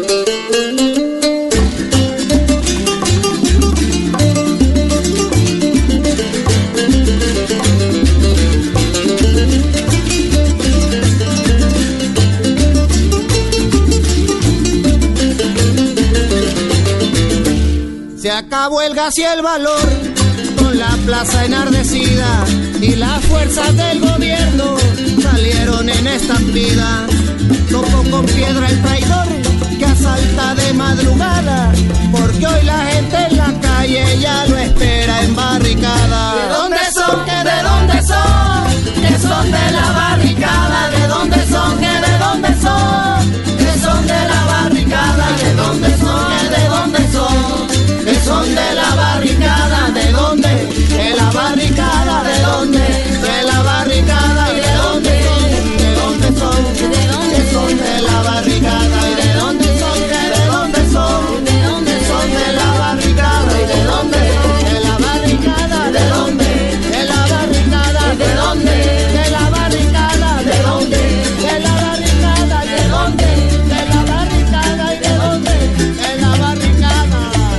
Se acabó el gas y el valor, con la plaza enardecida, y las fuerzas del gobierno salieron en estampida. Tocó con piedra el traidor que asalta de madrugada, porque hoy la gente en la calle ya lo espera en barricada. ¿De dónde son? ¿Que de dónde son? Que son de la barricada. ¿De dónde son? ¿Que de dónde son? Que son de la barricada. ¿De dónde son? ¿Que de dónde son? Que son de la barricada. ¿De dónde? De la barricada. ¿De dónde? De la barricada. ¿Y de dónde? ¿De dónde son? ¿De dónde? Que son de la barricada. ¿Y de dónde son? ¿Que de dónde son? ¿De dónde son? De la barricada. ¿Y de dónde? De la barricada. ¿De dónde? De la barricada. ¿De dónde? De la barricada. ¿De dónde? De la barricada. ¿De dónde? De la barricada. ¿Y de dónde? De la barricada.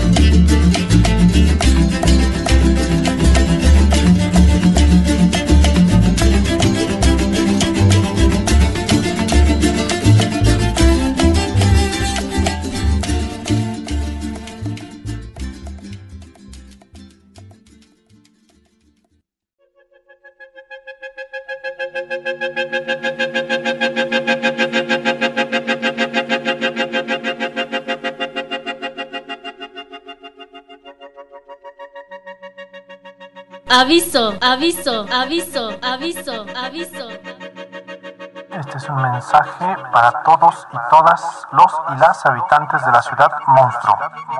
Aviso, aviso, aviso, aviso, aviso. Este es un mensaje para todos y todas los y las habitantes de la ciudad monstruo.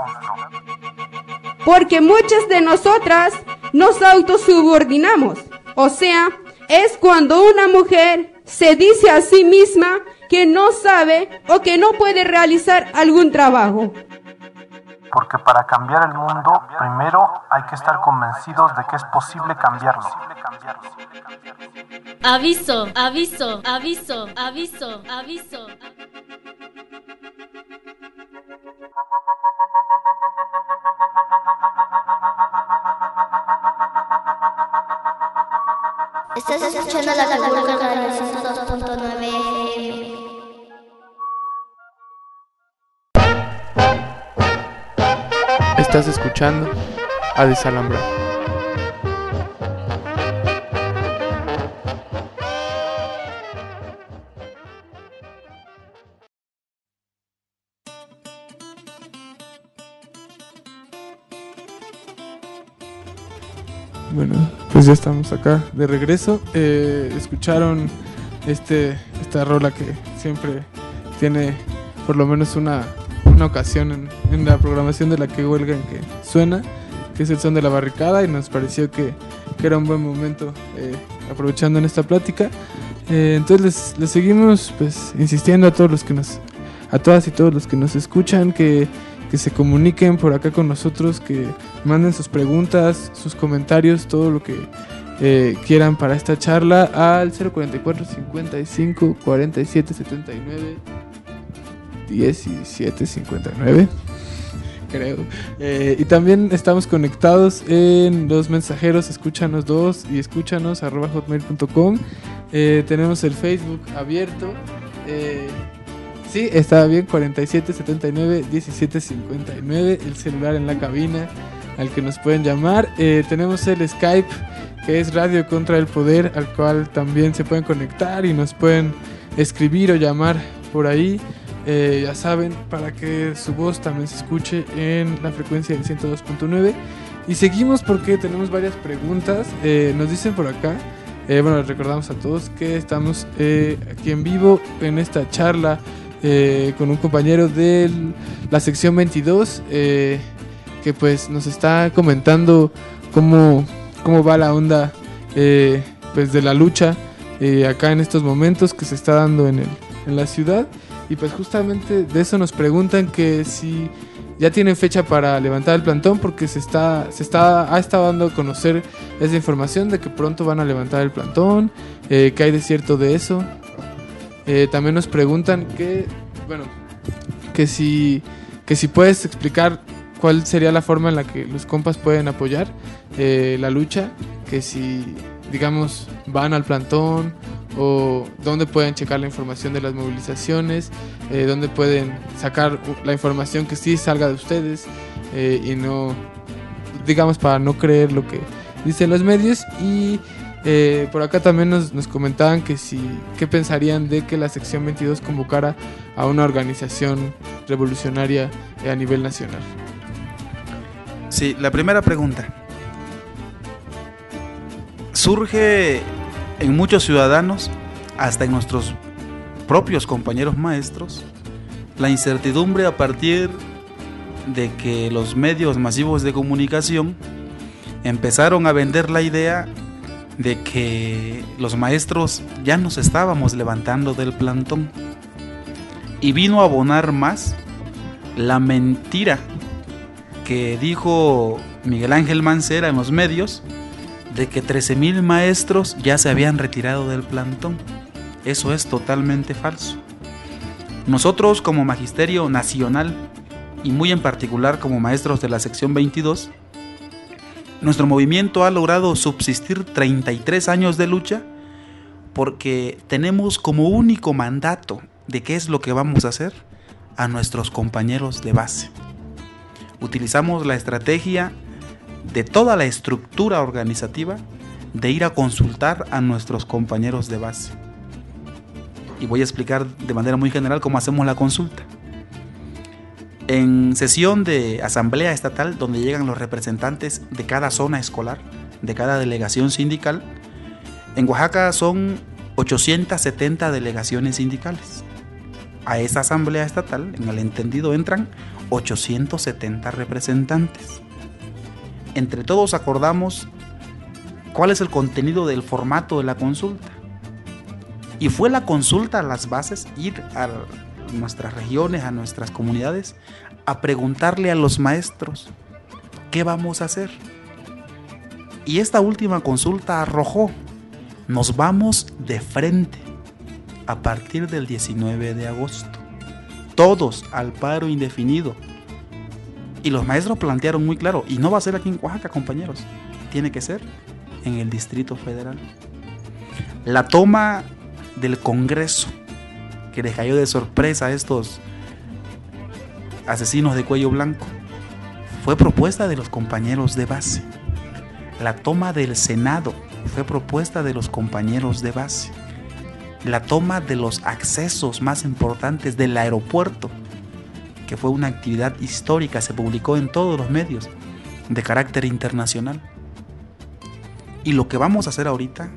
Porque muchas de nosotras nos autosubordinamos. O sea, es cuando una mujer se dice a sí misma que no sabe o que no puede realizar algún trabajo. Porque para cambiar el mundo, primero hay que estar convencidos de que es posible cambiarlo. Aviso, aviso, aviso, aviso, aviso. Estás escuchando la Cultura Radio 102.9 FM. Estás escuchando a Desalambrar. Bueno, pues ya estamos acá de regreso. Escucharon esta rola que siempre tiene por lo menos una ocasión en la programación de la que huelgan que suena, que es el son de la barricada, y nos pareció que era un buen momento aprovechando en esta plática. Entonces les seguimos pues insistiendo a todas y todos los que nos escuchan que se comuniquen por acá con nosotros, que manden sus preguntas, sus comentarios, todo lo que quieran para esta charla al 044 55 47 79 17 59, creo. Y también estamos conectados en los mensajeros escúchanos 2 y escúchanos @hotmail.com. Tenemos el Facebook abierto. Sí, está bien, 47 79 17 59, el celular en la cabina al que nos pueden llamar. Tenemos el Skype, que es Radio Contra el Poder, al cual también se pueden conectar y nos pueden escribir o llamar por ahí. Ya saben, para que su voz también se escuche en la frecuencia del 102.9. Y seguimos porque tenemos varias preguntas. Nos dicen por acá, bueno, les recordamos a todos que estamos aquí en vivo en esta charla con un compañero de la sección 22 que pues nos está comentando cómo va la onda pues de la lucha acá en estos momentos que se está dando en la ciudad. Y pues justamente de eso nos preguntan que si ya tienen fecha para levantar el plantón, porque ha estado dando a conocer esa información de que pronto van a levantar el plantón, que hay de cierto de eso. También nos preguntan que si puedes explicar cuál sería la forma en la que los compas pueden apoyar la lucha, que si digamos van al plantón o dónde pueden checar la información de las movilizaciones, dónde pueden sacar la información que sí salga de ustedes y no, digamos, para no creer lo que dicen los medios. Y por acá también nos comentaban qué pensarían de que la sección 22 convocara a una organización revolucionaria a nivel nacional. Sí, la primera pregunta surge en muchos ciudadanos, hasta en nuestros propios compañeros maestros, la incertidumbre a partir de que los medios masivos de comunicación empezaron a vender la idea de que los maestros ya nos estábamos levantando del plantón, y vino a abonar más la mentira que dijo Miguel Ángel Mancera en los medios de que 13,000 maestros ya se habían retirado del plantón. Eso es totalmente falso. Nosotros, como Magisterio Nacional y muy en particular como maestros de la sección 22, nuestro movimiento ha logrado subsistir 33 años de lucha porque tenemos como único mandato de qué es lo que vamos a hacer a nuestros compañeros de base. Utilizamos la estrategia de toda la estructura organizativa de ir a consultar a nuestros compañeros de base. Y voy a explicar de manera muy general cómo hacemos la consulta. En sesión de asamblea estatal, donde llegan los representantes de cada zona escolar, de cada delegación sindical, en Oaxaca son 870 delegaciones sindicales. A esa asamblea estatal, en el entendido, entran 870 representantes. Entre todos acordamos cuál es el contenido del formato de la consulta. Y fue la consulta a las bases, ir a nuestras regiones, a nuestras comunidades, a preguntarle a los maestros qué vamos a hacer. Y esta última consulta arrojó: nos vamos de frente a partir del 19 de agosto. Todos al paro indefinido. Y los maestros plantearon muy claro, y no va a ser aquí en Oaxaca, compañeros, tiene que ser en el Distrito Federal. La toma del Congreso, que les cayó de sorpresa a estos asesinos de cuello blanco, fue propuesta de los compañeros de base. La toma del Senado fue propuesta de los compañeros de base. La toma de los accesos más importantes del aeropuerto, que fue una actividad histórica, se publicó en todos los medios de carácter internacional. Y lo que vamos a hacer ahorita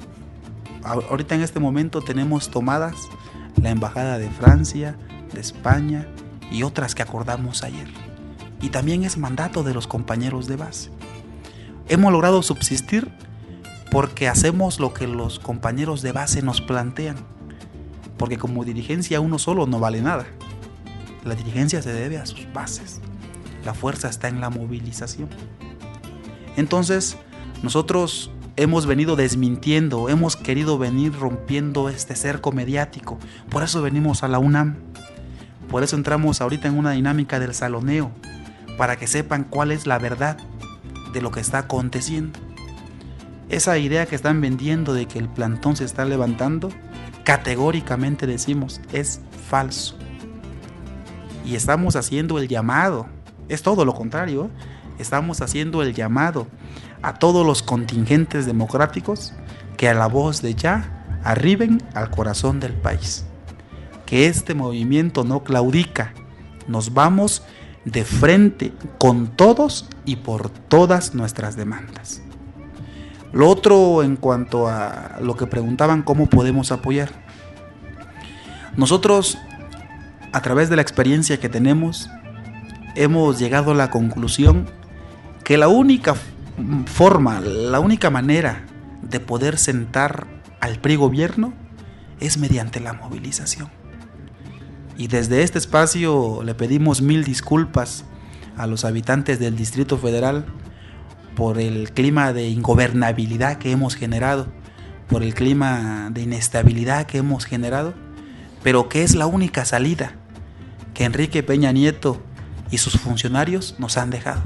en este momento tenemos tomadas la embajada de Francia, de España y otras que acordamos ayer. Y también es mandato de los compañeros de base. Hemos logrado subsistir porque hacemos lo que los compañeros de base nos plantean. Porque como dirigencia uno solo no vale nada. La dirigencia se debe a sus bases. La fuerza está en la movilización. Entonces, nosotros hemos venido desmintiendo, hemos querido venir rompiendo este cerco mediático. Por eso venimos a la UNAM. Por eso entramos ahorita en una dinámica del saloneo, para que sepan cuál es la verdad de lo que está aconteciendo. Esa idea que están vendiendo de que el plantón se está levantando, categóricamente decimos, es falso. Y estamos haciendo el llamado, es todo lo contrario, estamos haciendo el llamado a todos los contingentes democráticos que a la voz de ya arriben al corazón del país. Que este movimiento no claudica, nos vamos de frente con todos y por todas nuestras demandas. Lo otro, en cuanto a lo que preguntaban, ¿cómo podemos apoyar? Nosotros, a través de la experiencia que tenemos, hemos llegado a la conclusión que la única forma, la única manera de poder sentar al PRI gobierno es mediante la movilización. Y desde este espacio le pedimos 1000 disculpas a los habitantes del Distrito Federal por el clima de ingobernabilidad que hemos generado, por el clima de inestabilidad que hemos generado, pero que es la única salida que Enrique Peña Nieto y sus funcionarios nos han dejado.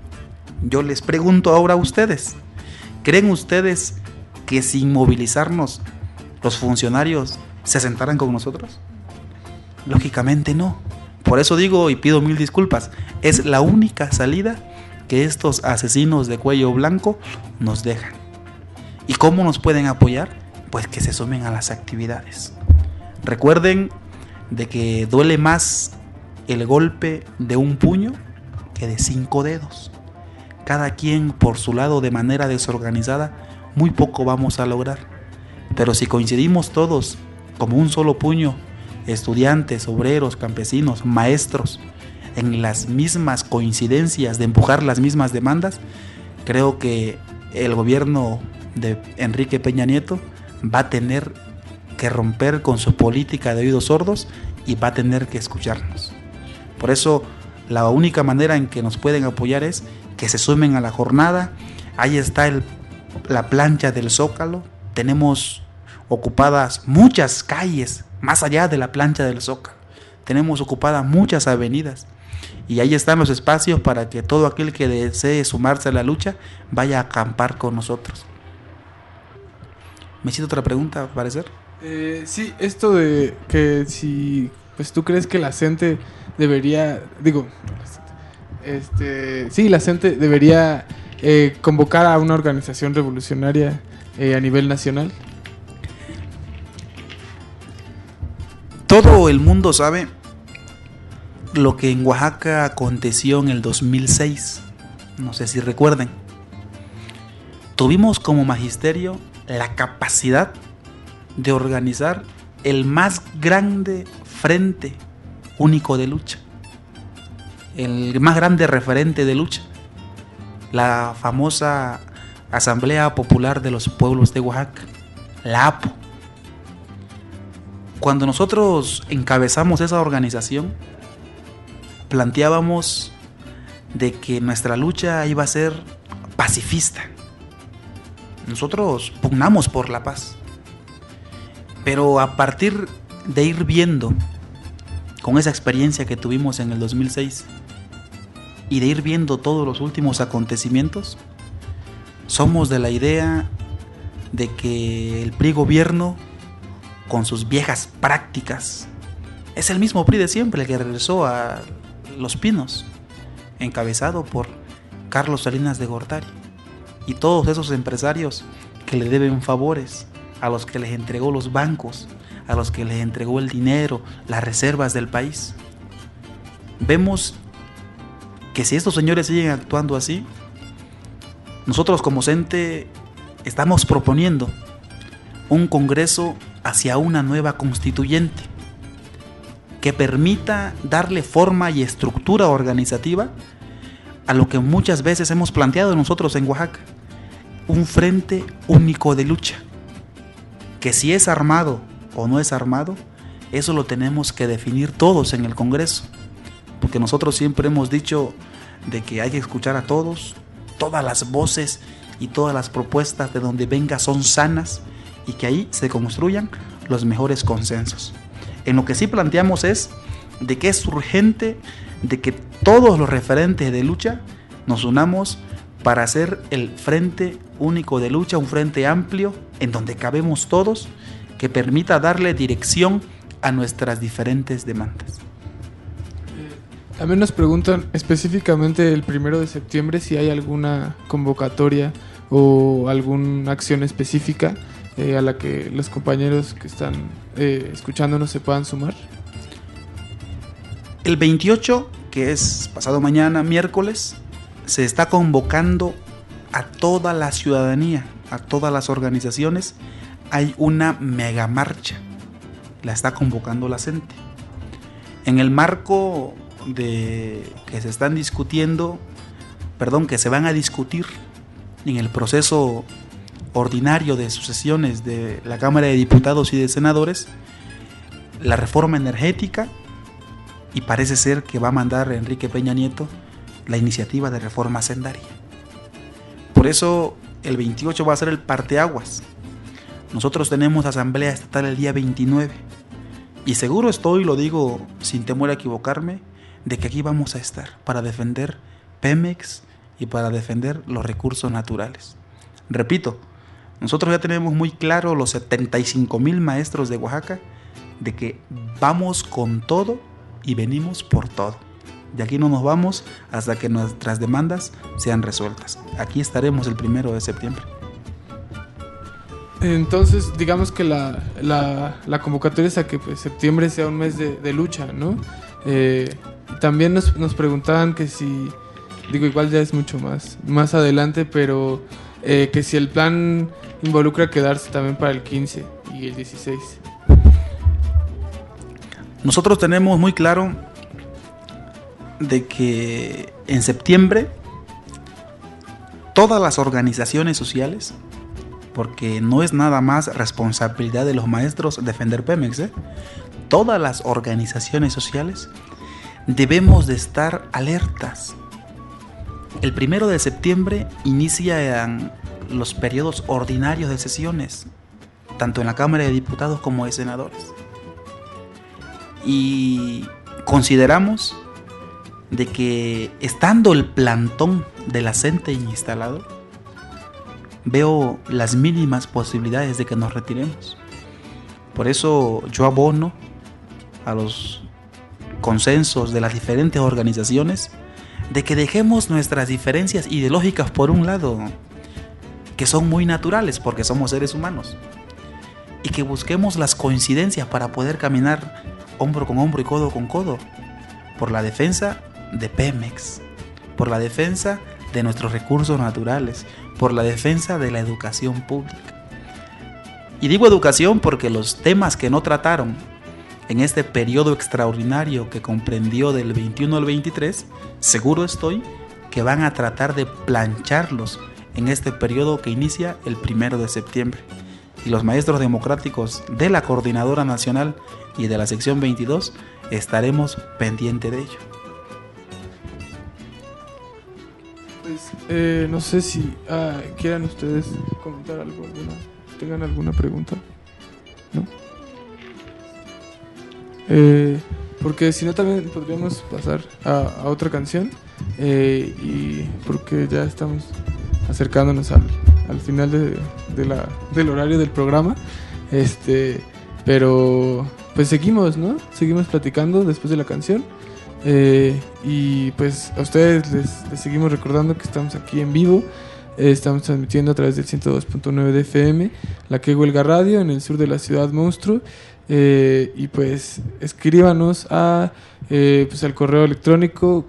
Yo les pregunto ahora a ustedes, ¿creen ustedes que sin movilizarnos los funcionarios se sentarán con nosotros? Lógicamente no. Por eso digo y pido 1000 disculpas, es la única salida que estos asesinos de cuello blanco nos dejan. ¿Y cómo nos pueden apoyar? Pues que se sumen a las actividades. Recuerden de que duele más el golpe de un puño que de 5 dedos. Cada quien por su lado de manera desorganizada, muy poco vamos a lograr. Pero si coincidimos todos como un solo puño, estudiantes, obreros, campesinos, maestros, en las mismas coincidencias de empujar las mismas demandas, creo que el gobierno de Enrique Peña Nieto va a tener que romper con su política de oídos sordos y va a tener que escucharnos. Por eso la única manera en que nos pueden apoyar es que se sumen a la jornada. Ahí está la plancha del Zócalo, tenemos ocupadas muchas calles más allá de la plancha del Zócalo, tenemos ocupadas muchas avenidas y ahí están los espacios para que todo aquel que desee sumarse a la lucha vaya a acampar con nosotros. ¿Me hiciste otra pregunta, al parecer? Sí, esto de que si pues tú crees que la gente debería, la gente debería convocar a una organización revolucionaria a nivel nacional. Todo el mundo sabe lo que en Oaxaca aconteció en el 2006. No sé si recuerden. Tuvimos como magisterio la capacidad de organizar el más grande frente único de lucha, el más grande referente de lucha, la famosa Asamblea Popular de los Pueblos de Oaxaca, la APO. Cuando nosotros encabezamos esa organización, planteábamos de que nuestra lucha iba a ser pacifista. Nosotros pugnamos por la paz. Pero a partir de ir viendo, con esa experiencia que tuvimos en el 2006, y de ir viendo todos los últimos acontecimientos, somos de la idea de que el PRI gobierno, con sus viejas prácticas, es el mismo PRI de siempre, el que regresó a Los Pinos, encabezado por Carlos Salinas de Gortari, y todos esos empresarios que le deben favores, a los que les entregó los bancos, a los que les entregó el dinero, las reservas del país. Vemos que si estos señores siguen actuando así, nosotros como CENTE estamos proponiendo un congreso hacia una nueva constituyente que permita darle forma y estructura organizativa a lo que muchas veces hemos planteado nosotros en Oaxaca, un frente único de lucha, que si es armado o no es armado, eso lo tenemos que definir todos en el Congreso, porque nosotros siempre hemos dicho de que hay que escuchar a todos, todas las voces y todas las propuestas de donde venga son sanas y que ahí se construyan los mejores consensos. En lo que sí planteamos es de que es urgente de que todos los referentes de lucha nos unamos para hacer el frente único de lucha, un frente amplio en donde cabemos todos, que permita darle dirección a nuestras diferentes demandas. También nos preguntan específicamente el 1 de septiembre si hay alguna convocatoria o alguna acción específica a la que los compañeros que están escuchándonos se puedan sumar. El 28, que es pasado mañana, miércoles, se está convocando a toda la ciudadanía, a todas las organizaciones. Hay una mega marcha, la está convocando la CENTE. En el marco de que se están discutiendo, que se van a discutir en el proceso ordinario de sucesiones de la Cámara de Diputados y de Senadores, la reforma energética, y parece ser que va a mandar Enrique Peña Nieto la iniciativa de reforma hacendaria. Por eso el 28 va a ser el parteaguas. Nosotros tenemos asamblea estatal el día 29 y seguro estoy, lo digo sin temor a equivocarme, de que aquí vamos a estar para defender Pemex y para defender los recursos naturales. Repito, nosotros ya tenemos muy claro los 75,000 maestros de Oaxaca de que vamos con todo y venimos por todo. De aquí no nos vamos hasta que nuestras demandas sean resueltas. Aquí estaremos el 1 de septiembre. Entonces, digamos que la convocatoria es a que pues, septiembre sea un mes de lucha, ¿no? También nos preguntaban que si, digo, igual ya es mucho más adelante, pero que si el plan involucra quedarse también para el 15 y el 16. Nosotros tenemos muy claro de que en septiembre todas las organizaciones sociales, porque no es nada más responsabilidad de los maestros defender Pemex, todas las organizaciones sociales debemos de estar alertas. El 1 de septiembre inician los periodos ordinarios de sesiones, tanto en la Cámara de Diputados como de Senadores. Y consideramos de que estando el plantón de la CENTE instalado, veo las mínimas posibilidades de que nos retiremos. Por eso yo abono a los consensos de las diferentes organizaciones de que dejemos nuestras diferencias ideológicas por un lado, que son muy naturales porque somos seres humanos, y que busquemos las coincidencias para poder caminar hombro con hombro y codo con codo por la defensa de Pemex, por la defensa de nuestros recursos naturales, por la defensa de la educación pública. Y digo educación porque los temas que no trataron en este periodo extraordinario que comprendió del 21 al 23, seguro estoy que van a tratar de plancharlos en este periodo que inicia el 1 de septiembre. Y los maestros democráticos de la Coordinadora Nacional y de la sección 22 estaremos pendientes de ello. Pues no sé si quieran ustedes comentar algo, tengan alguna pregunta, ¿no? Porque si no también podríamos pasar a otra canción y porque ya estamos acercándonos al al final del horario del programa. Pero pues seguimos, ¿no? Seguimos platicando después de la canción. Y pues a ustedes les seguimos recordando que estamos aquí en vivo. Estamos transmitiendo a través del 102.9 de FM, la Que Huelga Radio, en el sur de la ciudad monstruo. Y pues escríbanos a pues al correo electrónico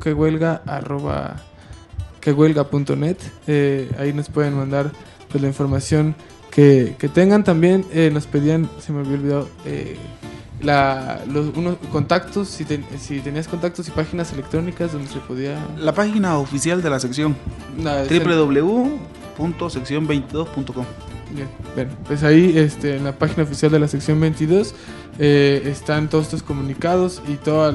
quehuelga@quehuelga.net. Ahí nos pueden mandar pues la información que tengan. También nos pedían, se me había olvidado, unos contactos, si tenías contactos y páginas electrónicas donde se podía... La página oficial de la sección, www.seccion22.com. Bien, pues ahí en la página oficial de la sección 22 están todos estos comunicados y toda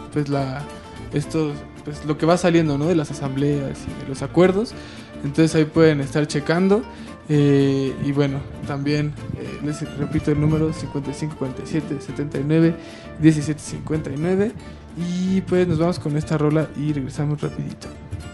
lo que va saliendo, ¿no? De las asambleas y de los acuerdos. Entonces ahí pueden estar checando. Y bueno, también les repito el número 5547-79-1759. Y pues nos vamos con esta rola y regresamos rapidito.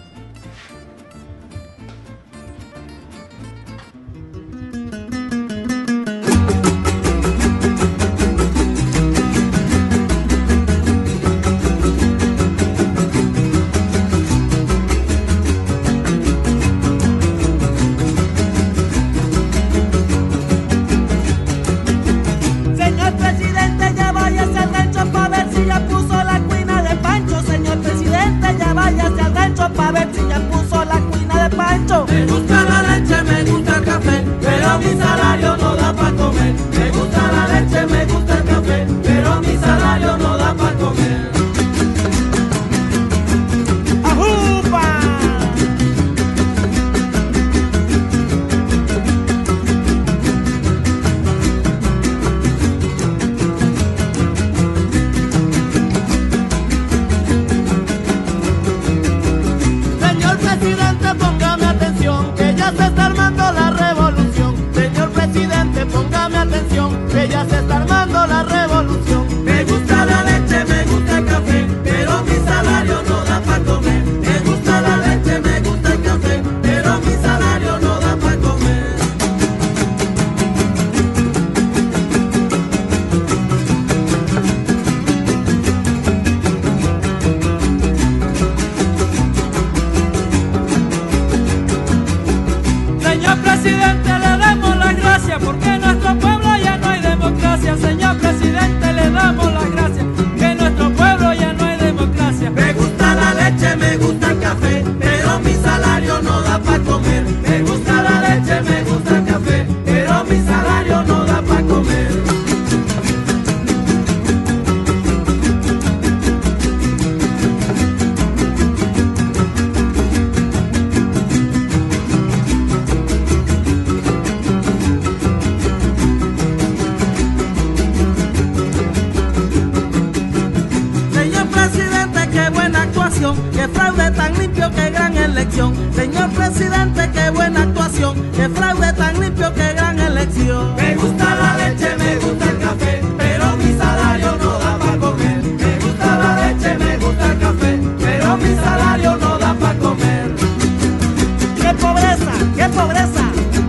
Qué fraude tan limpio, qué gran elección. Señor presidente, qué buena actuación. Qué fraude tan limpio, qué gran elección. Me gusta la leche, me gusta el café, pero mi salario no da para comer. Me gusta la leche, me gusta el café, pero mi salario no da para comer. ¡Qué pobreza, qué pobreza!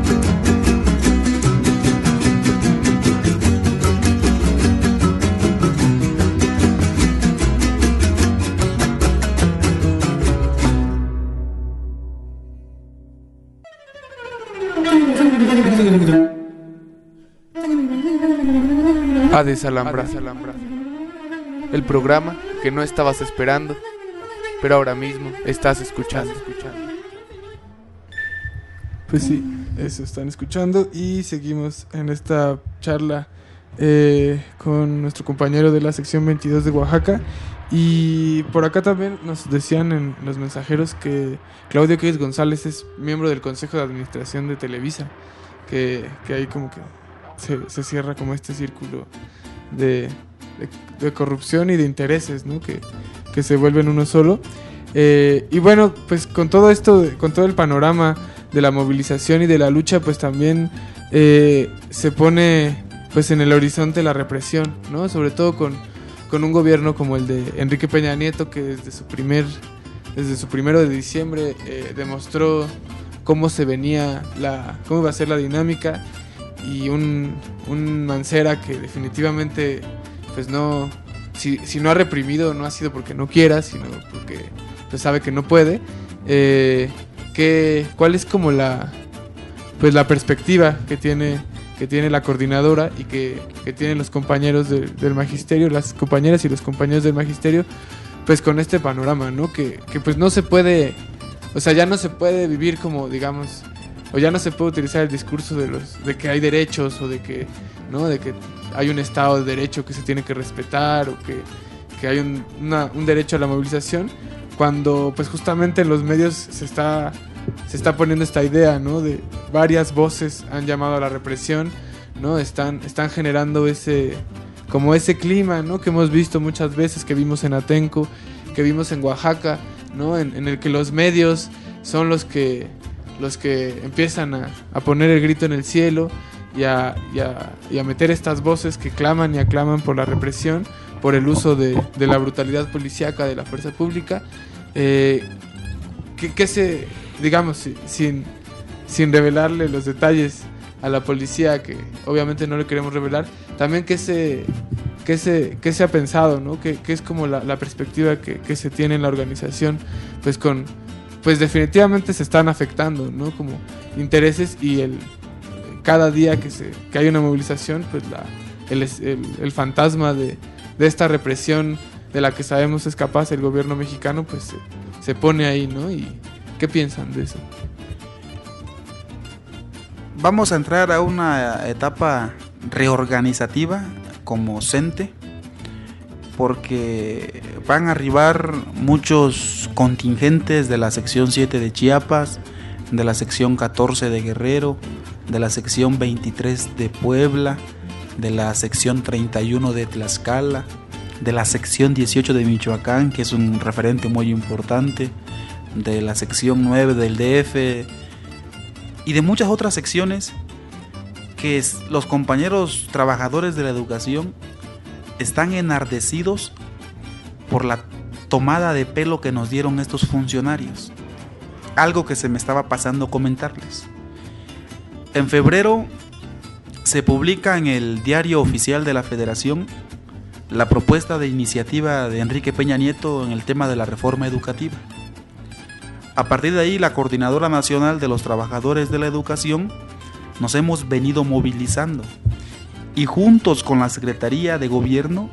A Desalambrar, el programa que no estabas esperando, pero ahora mismo estás escuchando. Pues sí, eso están escuchando y seguimos en esta charla con nuestro compañero de la sección 22 de Oaxaca. Y por acá también nos decían en los mensajeros que Claudio Queiroz González es miembro del Consejo de Administración de Televisa, que ahí como que se cierra como este círculo de corrupción y de intereses, ¿no? que se vuelven uno solo. Y bueno, pues con todo esto, con todo el panorama de la movilización y de la lucha, pues también se pone pues en el horizonte la represión, ¿no? Sobre todo con un gobierno como el de Enrique Peña Nieto, que desde su 1 de diciembre demostró cómo se venía cómo iba a ser la dinámica, y un Mancera que definitivamente pues no, si no ha reprimido, no ha sido porque no quiera, sino porque pues sabe que no puede. ¿Cuál es como la perspectiva que tiene la coordinadora y que tienen los compañeros del magisterio, las compañeras y los compañeros del magisterio, pues con este panorama, ¿no? Que pues no se puede, o sea, ya no se puede vivir como, digamos, o ya no se puede utilizar el discurso de que hay derechos, o de que, ¿no? De que hay un estado de derecho que se tiene que respetar, o que hay un derecho a la movilización, cuando pues justamente en los medios se está poniendo esta idea, ¿no? De varias voces han llamado a la represión, ¿no? Están generando ese clima, ¿no? Que hemos visto muchas veces, que vimos en Atenco, que vimos en Oaxaca, ¿no? En el que los medios son los que empiezan a poner el grito en el cielo y a meter estas voces que claman y aclaman por la represión, por el uso de la brutalidad policíaca de la fuerza pública. Digamos, sin revelarle los detalles a la policía, que obviamente no le queremos revelar, también qué se ha pensado, ¿no? Que es como la perspectiva que se tiene en la organización, pues definitivamente se están afectando, ¿no? Como intereses, y cada día que hay una movilización, pues el fantasma de esta represión de la que sabemos es capaz el gobierno mexicano, pues se pone ahí, ¿no? Y ¿qué piensan de eso? Vamos a entrar a una etapa reorganizativa como CENTE, porque van a arribar muchos contingentes de la sección 7 de Chiapas, de la sección 14 de Guerrero, de la sección 23 de Puebla, de la sección 31 de Tlaxcala, de la sección 18 de Michoacán, que es un referente muy importante, de la sección 9 del DF y de muchas otras secciones que los compañeros trabajadores de la educación están enardecidos por la tomada de pelo que nos dieron estos funcionarios. Algo que se me estaba pasando comentarles. En febrero se publica en el Diario Oficial de la Federación la propuesta de iniciativa de Enrique Peña Nieto en el tema de la reforma educativa. A partir de ahí, la Coordinadora Nacional de los Trabajadores de la Educación nos hemos venido movilizando, y juntos con la Secretaría de Gobierno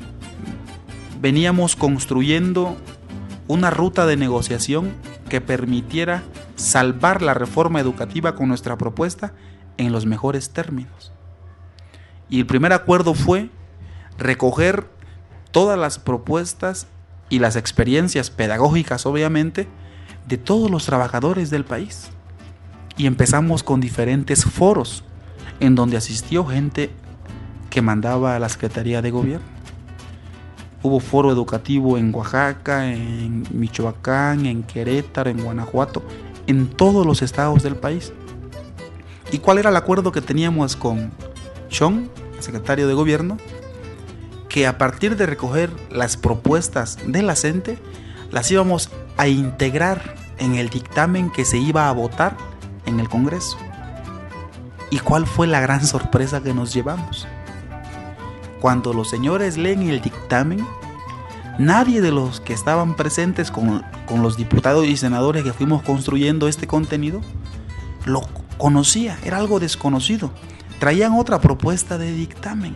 veníamos construyendo una ruta de negociación que permitiera salvar la reforma educativa con nuestra propuesta en los mejores términos. Y el primer acuerdo fue recoger todas las propuestas y las experiencias pedagógicas, obviamente, de todos los trabajadores del país. Y empezamos con diferentes foros en donde asistió gente que mandaba a la Secretaría de Gobierno. Hubo foro educativo en Oaxaca, en Michoacán, en Querétaro, en Guanajuato, en todos los estados del país. ¿Y cuál era el acuerdo que teníamos con Chong, secretario de Gobierno? Que a partir de recoger las propuestas de la CENTE, las íbamos a integrar en el dictamen que se iba a votar en el Congreso. ¿Y cuál fue la gran sorpresa que nos llevamos? Cuando los señores leen el dictamen, nadie de los que estaban presentes con los diputados y senadores que fuimos construyendo este contenido lo conocía, era algo desconocido. Traían otra propuesta de dictamen.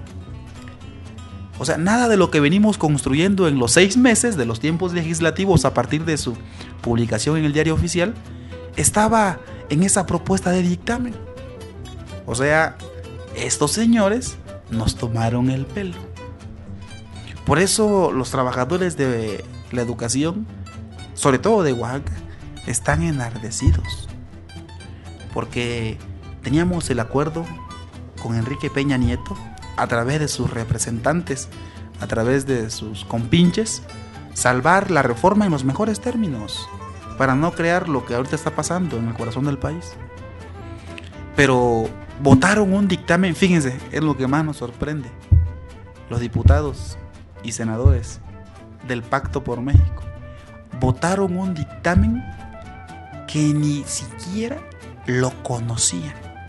O sea, nada de lo que venimos construyendo en los 6 meses de los tiempos legislativos a partir de su publicación en el Diario Oficial estaba en esa propuesta de dictamen. O sea, estos señores nos tomaron el pelo. Por eso los trabajadores de la educación, sobre todo de Oaxaca, están enardecidos. Porque teníamos el acuerdo con Enrique Peña Nieto, a través de sus representantes, a través de sus compinches, salvar la reforma en los mejores términos, para no crear lo que ahorita está pasando en el corazón del país. Pero votaron un dictamen, fíjense, es lo que más nos sorprende. Los diputados y senadores del Pacto por México votaron un dictamen que ni siquiera lo conocían.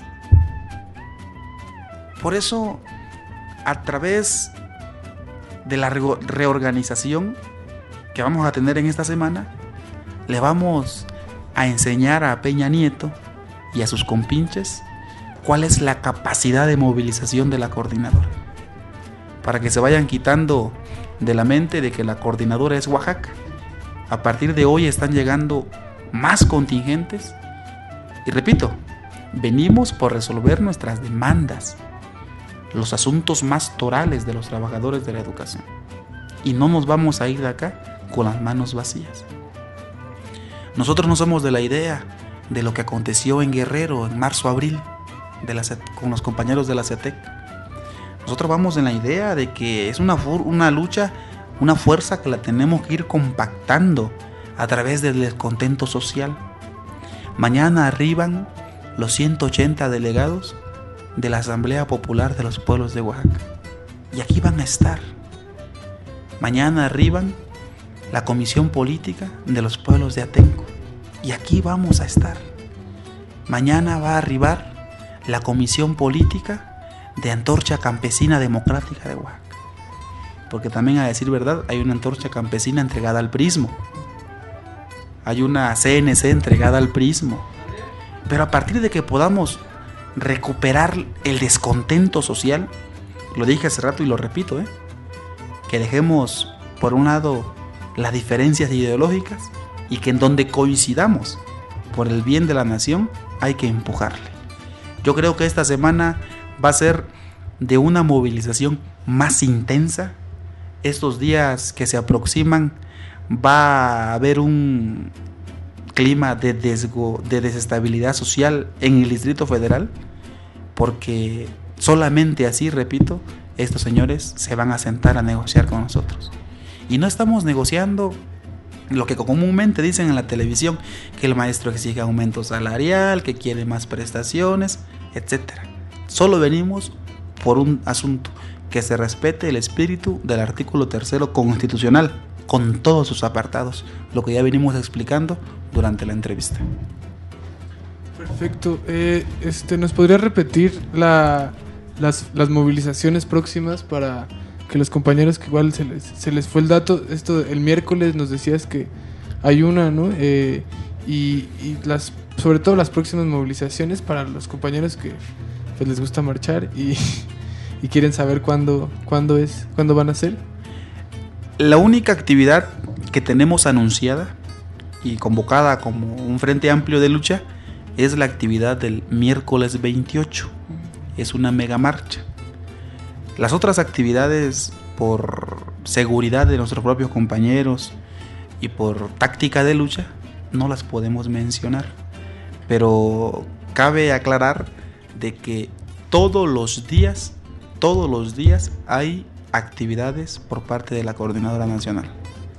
Por eso, a través de la reorganización que vamos a tener en esta semana, le vamos a enseñar a Peña Nieto y a sus compinches cuál es la capacidad de movilización de la coordinadora, para que se vayan quitando de la mente de que la coordinadora es Oaxaca. A partir de hoy están llegando más contingentes y repito, venimos por resolver nuestras demandas, los asuntos más torales de los trabajadores de la educación, y no nos vamos a ir de acá con las manos vacías. Nosotros no somos de la idea de lo que aconteció en Guerrero en marzo-abril con los compañeros de la CETEC. Nosotros vamos en la idea de que es una lucha, una fuerza que la tenemos que ir compactando a través del descontento social. Mañana arriban los 180 delegados de la Asamblea Popular de los Pueblos de Oaxaca, y aquí van a estar. Mañana arriban la Comisión Política de los Pueblos de Atenco, y aquí vamos a estar. Mañana va a arribar la Comisión Política de Antorcha Campesina Democrática de Oaxaca, porque también, a decir verdad, hay una antorcha campesina entregada al prismo, hay una CNC entregada al prismo, pero a partir de que podamos recuperar el descontento social, lo dije hace rato y lo repito, que dejemos por un lado las diferencias ideológicas y que en donde coincidamos por el bien de la nación hay que empujarle. Yo creo que esta semana va a ser de una movilización más intensa. Estos días que se aproximan va a haber un clima de desestabilidad social en el Distrito Federal, porque solamente así, repito, estos señores se van a sentar a negociar con nosotros. Y no estamos negociando lo que comúnmente dicen en la televisión, que el maestro exige aumento salarial, que quiere más prestaciones, etc. Solo venimos por un asunto: que se respete el espíritu del artículo 3º constitucional, con todos sus apartados, lo que ya venimos explicando durante la entrevista. Perfecto. ¿Nos podría repetir las movilizaciones próximas para que los compañeros, que igual se les fue el dato? El miércoles nos decías que hay una, ¿no? Y sobre todo las próximas movilizaciones para los compañeros que pues les gusta marchar y quieren saber cuándo van a ser. La única actividad que tenemos anunciada y convocada como un frente amplio de lucha es la actividad del miércoles 28. Es una mega marcha. Las otras actividades, por seguridad de nuestros propios compañeros y por táctica de lucha, no las podemos mencionar. Pero cabe aclarar de que todos los días hay actividades por parte de la Coordinadora Nacional.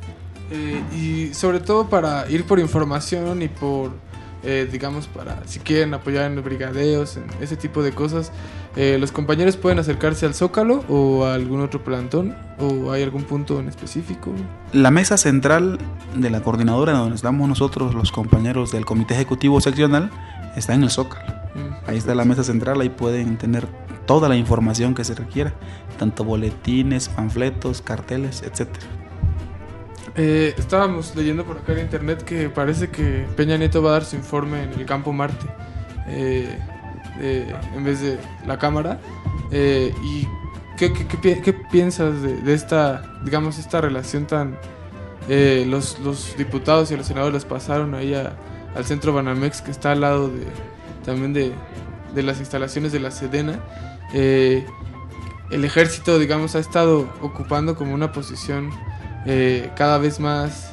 Y sobre todo para ir por información y por, digamos, para si quieren apoyar en los brigadeos, en ese tipo de cosas, los compañeros pueden acercarse al Zócalo o a algún otro plantón, o hay algún punto en específico. La mesa central de la coordinadora, donde estamos nosotros los compañeros del Comité Ejecutivo Seccional, está en el Zócalo. Ahí está la mesa central, ahí pueden tener toda la información que se requiera, tanto boletines, panfletos, carteles, etc. Estábamos leyendo por acá en internet que parece que Peña Nieto va a dar su informe en el Campo Marte en vez de la Cámara. ¿Y qué piensas de esta, digamos, esta relación tan... los diputados y los senadores los pasaron ahí al centro Banamex, que está al lado también de las instalaciones de la Sedena? El ejército, digamos, ha estado ocupando como una posición cada vez más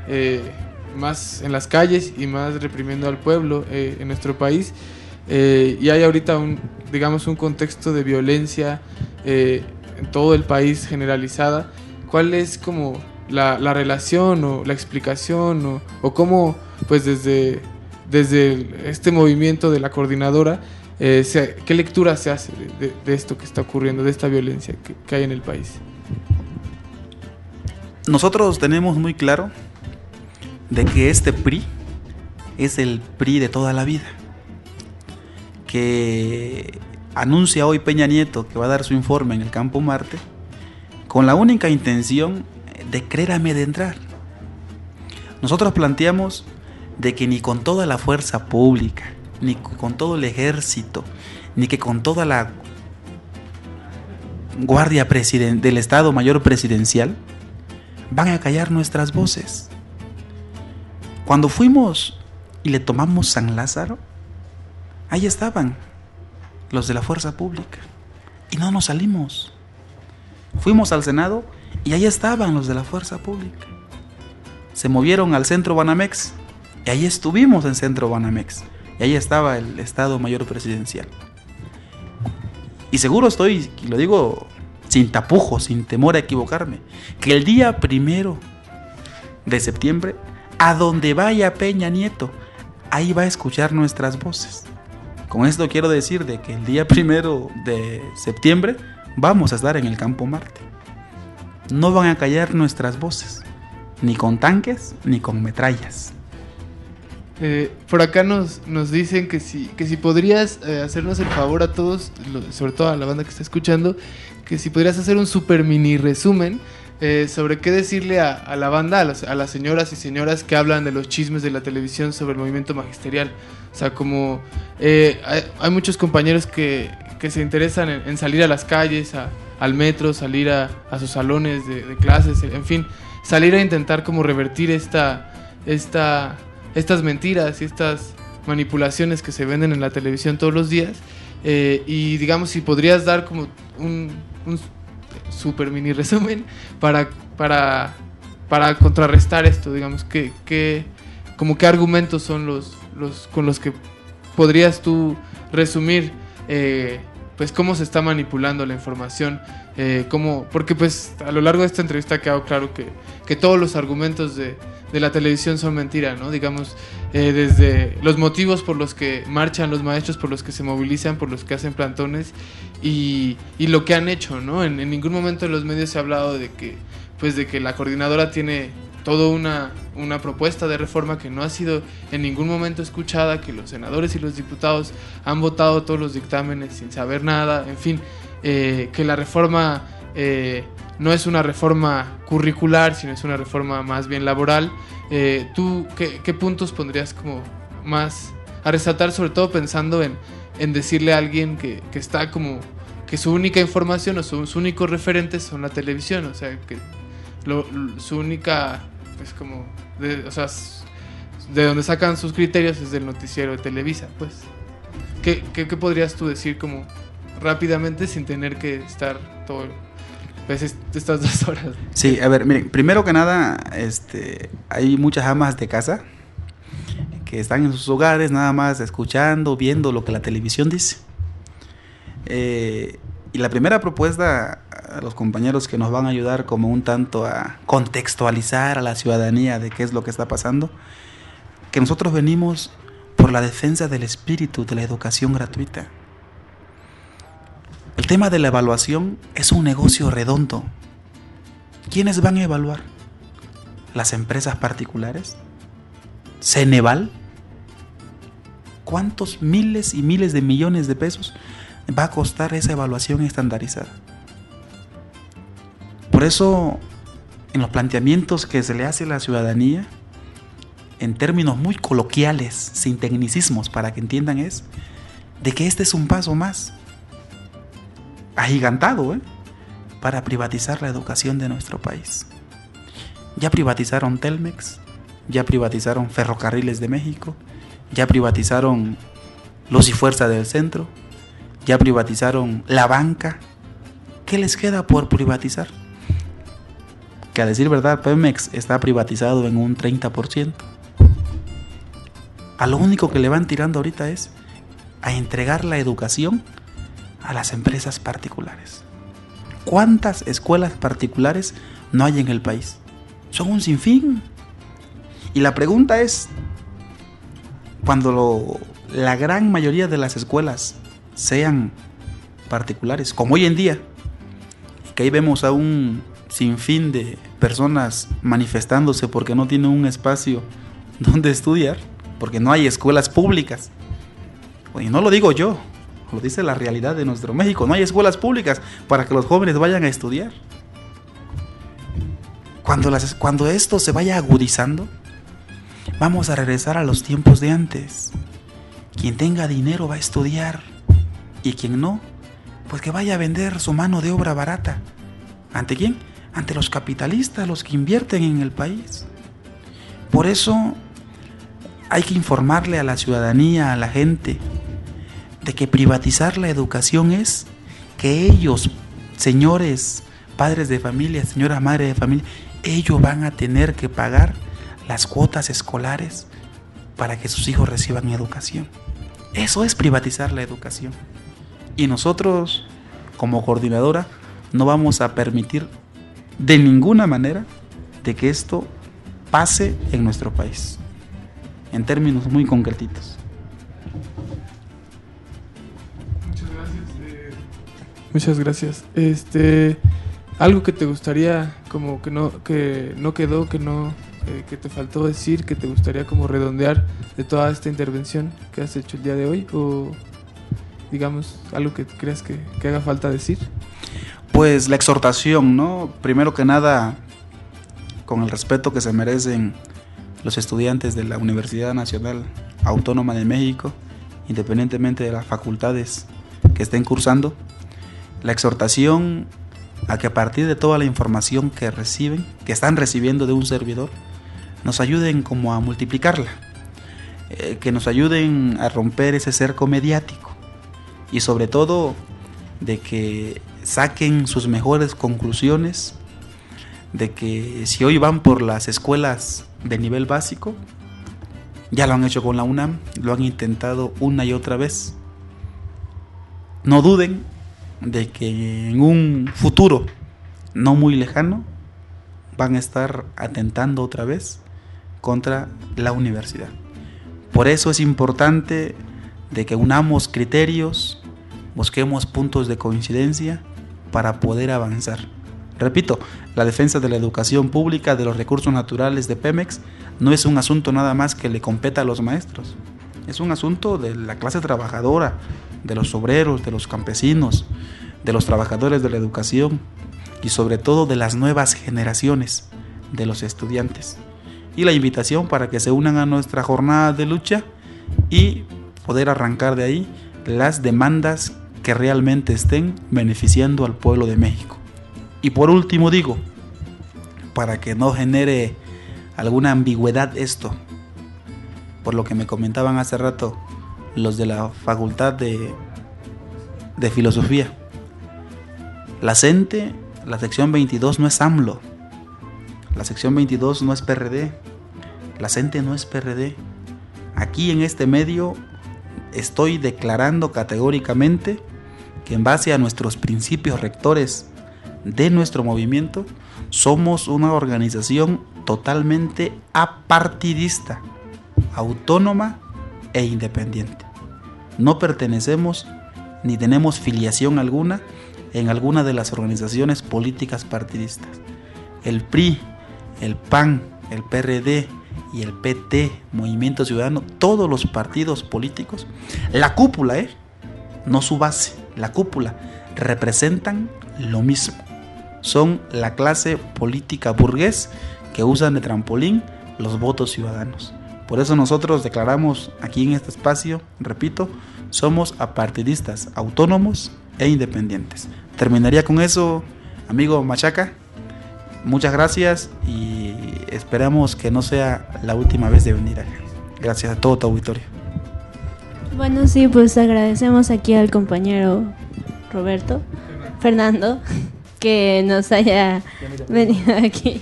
en las calles y más reprimiendo al pueblo en nuestro país, y hay ahorita un contexto de violencia en todo el país generalizada. ¿Cuál es como la relación o la explicación o cómo, pues desde este movimiento de la coordinadora, qué lectura se hace de esto que está ocurriendo, de esta violencia que hay en el país? Nosotros tenemos muy claro de que este PRI es el PRI de toda la vida, que anuncia hoy Peña Nieto que va a dar su informe en el Campo Marte con la única intención de querer amedrentar. Nosotros planteamos de que ni con toda la fuerza pública, ni con todo el ejército, ni que con toda la guardia del Estado Mayor Presidencial van a callar nuestras voces. Cuando fuimos y le tomamos San Lázaro, ahí estaban los de la fuerza pública y no nos salimos. Fuimos al Senado y ahí estaban los de la fuerza pública. Se movieron al Centro Banamex y ahí estuvimos en Centro Banamex y ahí estaba el Estado Mayor Presidencial. Y seguro estoy, y lo digo sin tapujos, sin temor a equivocarme, que el día 1 de septiembre, a donde vaya Peña Nieto, ahí va a escuchar nuestras voces. Con esto quiero decir de que el día 1 de septiembre vamos a estar en el Campo Marte. No van a callar nuestras voces, ni con tanques, ni con metrallas. Por acá nos dicen que si podrías hacernos el favor a todos, sobre todo a la banda que está escuchando, que si podrías hacer un super mini resumen sobre qué decirle a la banda, a las señoras y señoras que hablan de los chismes de la televisión sobre el movimiento magisterial. O sea, como hay muchos compañeros que se interesan en salir a las calles, al metro, salir a sus salones de clases, en fin, salir a intentar como revertir estas mentiras y estas manipulaciones que se venden en la televisión todos los días. Y digamos, si podrías dar como un super mini resumen para contrarrestar esto, digamos, como qué argumentos son los con los que podrías tú resumir pues cómo se está manipulando la información, porque pues a lo largo de esta entrevista ha quedado claro que todos los argumentos de la televisión son mentira, ¿no? Digamos, desde los motivos por los que marchan los maestros, por los que se movilizan, por los que hacen plantones y lo que han hecho, ¿no? En ningún momento en los medios se ha hablado de que la coordinadora tiene toda una propuesta de reforma que no ha sido en ningún momento escuchada, que los senadores y los diputados han votado todos los dictámenes sin saber nada, en fin, que la reforma no es una reforma curricular, sino es una reforma más bien laboral. ¿Tú qué puntos pondrías como más a resaltar, sobre todo pensando en decirle a alguien que está como que su única información o sus únicos referentes son la televisión? O sea, que su única, pues como, de donde sacan sus criterios es del noticiero de Televisa, pues. ¿Qué podrías tú decir como rápidamente sin tener que estar todo pues estas 2 horas? Sí, a ver, miren, primero que nada, hay muchas amas de casa que están en sus hogares nada más escuchando, viendo lo que la televisión dice. Y la primera propuesta a los compañeros que nos van a ayudar como un tanto a contextualizar a la ciudadanía de qué es lo que está pasando, que nosotros venimos por la defensa del espíritu de la educación gratuita. El tema de la evaluación es un negocio redondo. ¿Quiénes van a evaluar? ¿Las empresas particulares? ¿Ceneval? ¿Cuántos miles y miles de millones de pesos va a costar esa evaluación estandarizada? Por eso, en los planteamientos que se le hace a la ciudadanía, en términos muy coloquiales, sin tecnicismos, para que entiendan, es de que este es un paso más agigantado, para privatizar la educación de nuestro país. Ya privatizaron Telmex, ya privatizaron Ferrocarriles de México, ya privatizaron Luz y Fuerza del Centro, ya privatizaron la banca. ¿Qué les queda por privatizar? Que a decir verdad, Pemex está privatizado en un 30%. A lo único que le van tirando ahorita es a entregar la educación a las empresas particulares. ¿Cuántas escuelas particulares no hay en el país? Son un sinfín. Y la pregunta es, cuando la gran mayoría de las escuelas sean particulares, como hoy en día, que ahí vemos a un sinfín de personas manifestándose porque no tienen un espacio donde estudiar, porque no hay escuelas públicas. Y no lo digo yo, lo dice la realidad de nuestro México. No hay escuelas públicas para que los jóvenes vayan a estudiar. Cuando esto se vaya agudizando, vamos a regresar a los tiempos de antes. Quien tenga dinero va a estudiar, y quien no, pues que vaya a vender su mano de obra barata. ¿Ante quién? Ante los capitalistas, los que invierten en el país. Por eso hay que informarle a la ciudadanía, a la gente, de que privatizar la educación es que ellos, señores padres de familia, señoras madres de familia, ellos van a tener que pagar las cuotas escolares para que sus hijos reciban educación. Eso es privatizar la educación. Y nosotros, como coordinadora, no vamos a permitir de ninguna manera de que esto pase en nuestro país, en términos muy concretitos. Muchas gracias. Algo que te gustaría, como que no quedó, que te faltó decir, que te gustaría como redondear de toda esta intervención que has hecho el día de hoy, o digamos algo que creas que haga falta decir. Pues la exhortación, ¿no? Primero que nada, con el respeto que se merecen los estudiantes de la Universidad Nacional Autónoma de México, independientemente de las facultades que estén cursando, la exhortación a que a partir de toda la información que reciben, que están recibiendo de un servidor, nos ayuden como a multiplicarla, que nos ayuden a romper ese cerco mediático, y sobre todo de que saquen sus mejores conclusiones, de que si hoy van por las escuelas de nivel básico, ya lo han hecho con la UNAM, lo han intentado una y otra vez. No duden de que en un futuro no muy lejano van a estar atentando otra vez contra la universidad. Por eso es importante de que unamos criterios, busquemos puntos de coincidencia para poder avanzar. Repito, la defensa de la educación pública, de los recursos naturales de Pemex, no es un asunto nada más que le competa a los maestros. Es un asunto de la clase trabajadora, de los obreros, de los campesinos, de los trabajadores de la educación y sobre todo de las nuevas generaciones de los estudiantes. Y la invitación para que se unan a nuestra jornada de lucha y poder arrancar de ahí las demandas que realmente estén beneficiando al pueblo de México. Y por último digo, para que no genere alguna ambigüedad esto, por lo que me comentaban hace rato los de la Facultad de Filosofía, la CENTE, la sección 22 no es AMLO, la sección 22 no es PRD, la CENTE no es PRD. Aquí en este medio estoy declarando categóricamente que en base a nuestros principios rectores de nuestro movimiento, somos una organización totalmente apartidista, autónoma e independiente. No pertenecemos ni tenemos filiación alguna en alguna de las organizaciones políticas partidistas. El PRI, el PAN, el PRD y el PT, Movimiento Ciudadano, todos los partidos políticos, la cúpula, no su base, la cúpula, representan lo mismo. Son la clase política burgués que usan de trampolín los votos ciudadanos. Por eso nosotros declaramos aquí en este espacio, repito, somos apartidistas, autónomos e independientes. Terminaría con eso, amigo Machaca. Muchas gracias y esperamos que no sea la última vez de venir acá. Gracias a todo tu auditorio. Bueno, sí, pues agradecemos aquí al compañero Fernando, que nos haya venido aquí.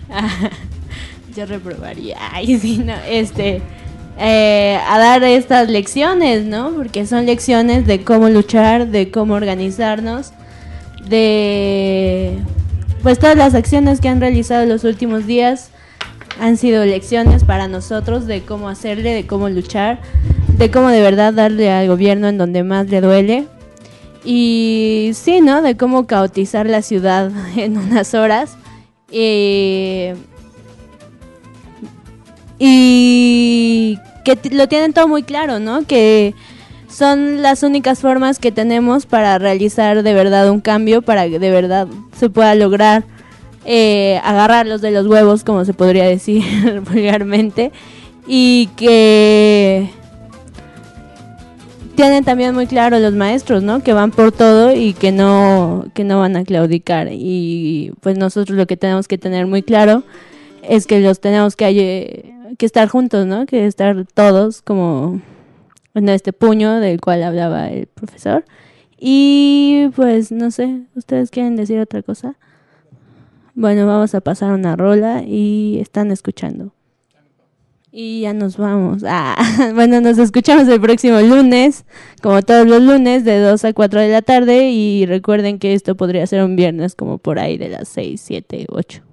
Yo reprobaría, ay, sí, no, a dar estas lecciones, ¿no? Porque son lecciones de cómo luchar, de cómo organizarnos, de pues todas las acciones que han realizado los últimos días han sido lecciones para nosotros de cómo hacerle, de cómo luchar, de cómo de verdad darle al gobierno en donde más le duele. Y sí, ¿no? De cómo caotizar la ciudad en unas horas. Y lo tienen todo muy claro, ¿no? Que son las únicas formas que tenemos para realizar de verdad un cambio, para que de verdad se pueda lograr agarrarlos de los huevos, como se podría decir vulgarmente, y que tienen también muy claro los maestros, ¿no? Que van por todo y que no van a claudicar. Y pues nosotros lo que tenemos que tener muy claro es que los tenemos que estar juntos, ¿no? Que estar todos como en este puño del cual hablaba el profesor. Y pues no sé, ¿ustedes quieren decir otra cosa? Bueno, vamos a pasar una rola y están escuchando. Y ya nos vamos. Bueno, nos escuchamos el próximo lunes, como todos los lunes, de 2 a 4 de la tarde. Y recuerden que esto podría ser un viernes como por ahí de las 6, 7, 8.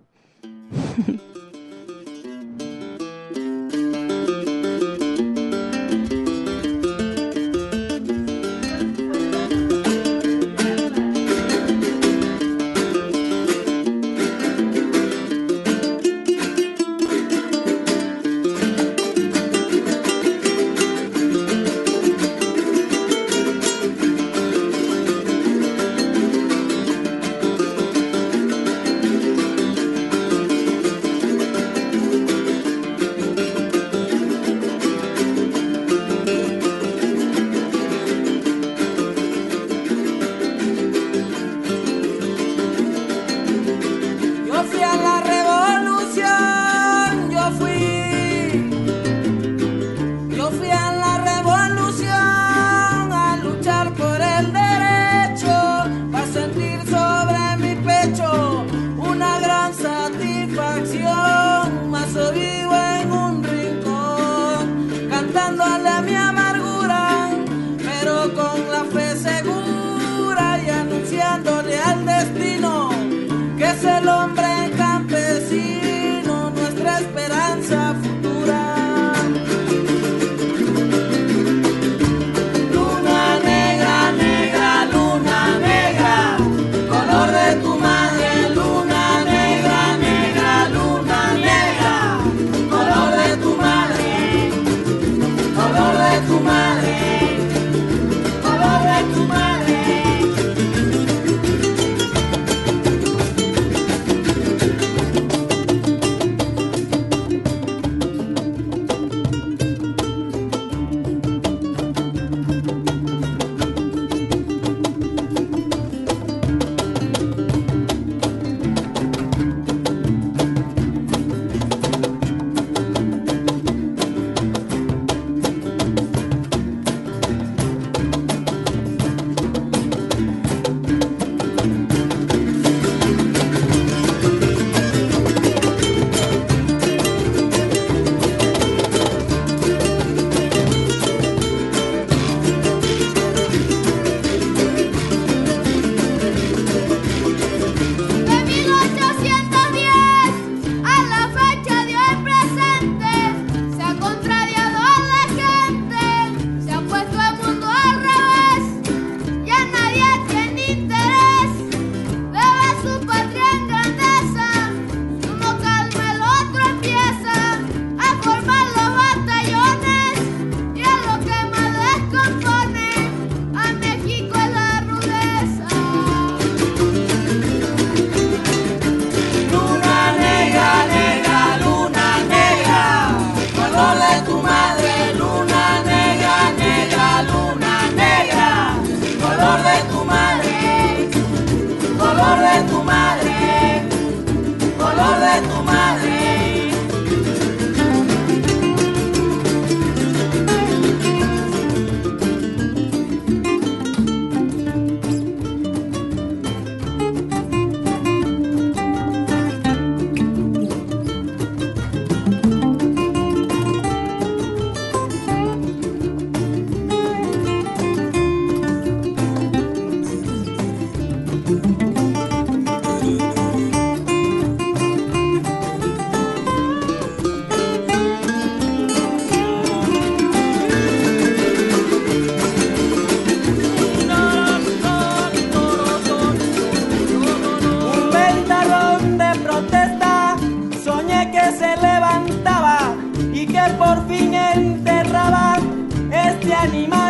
por fin enterré animal.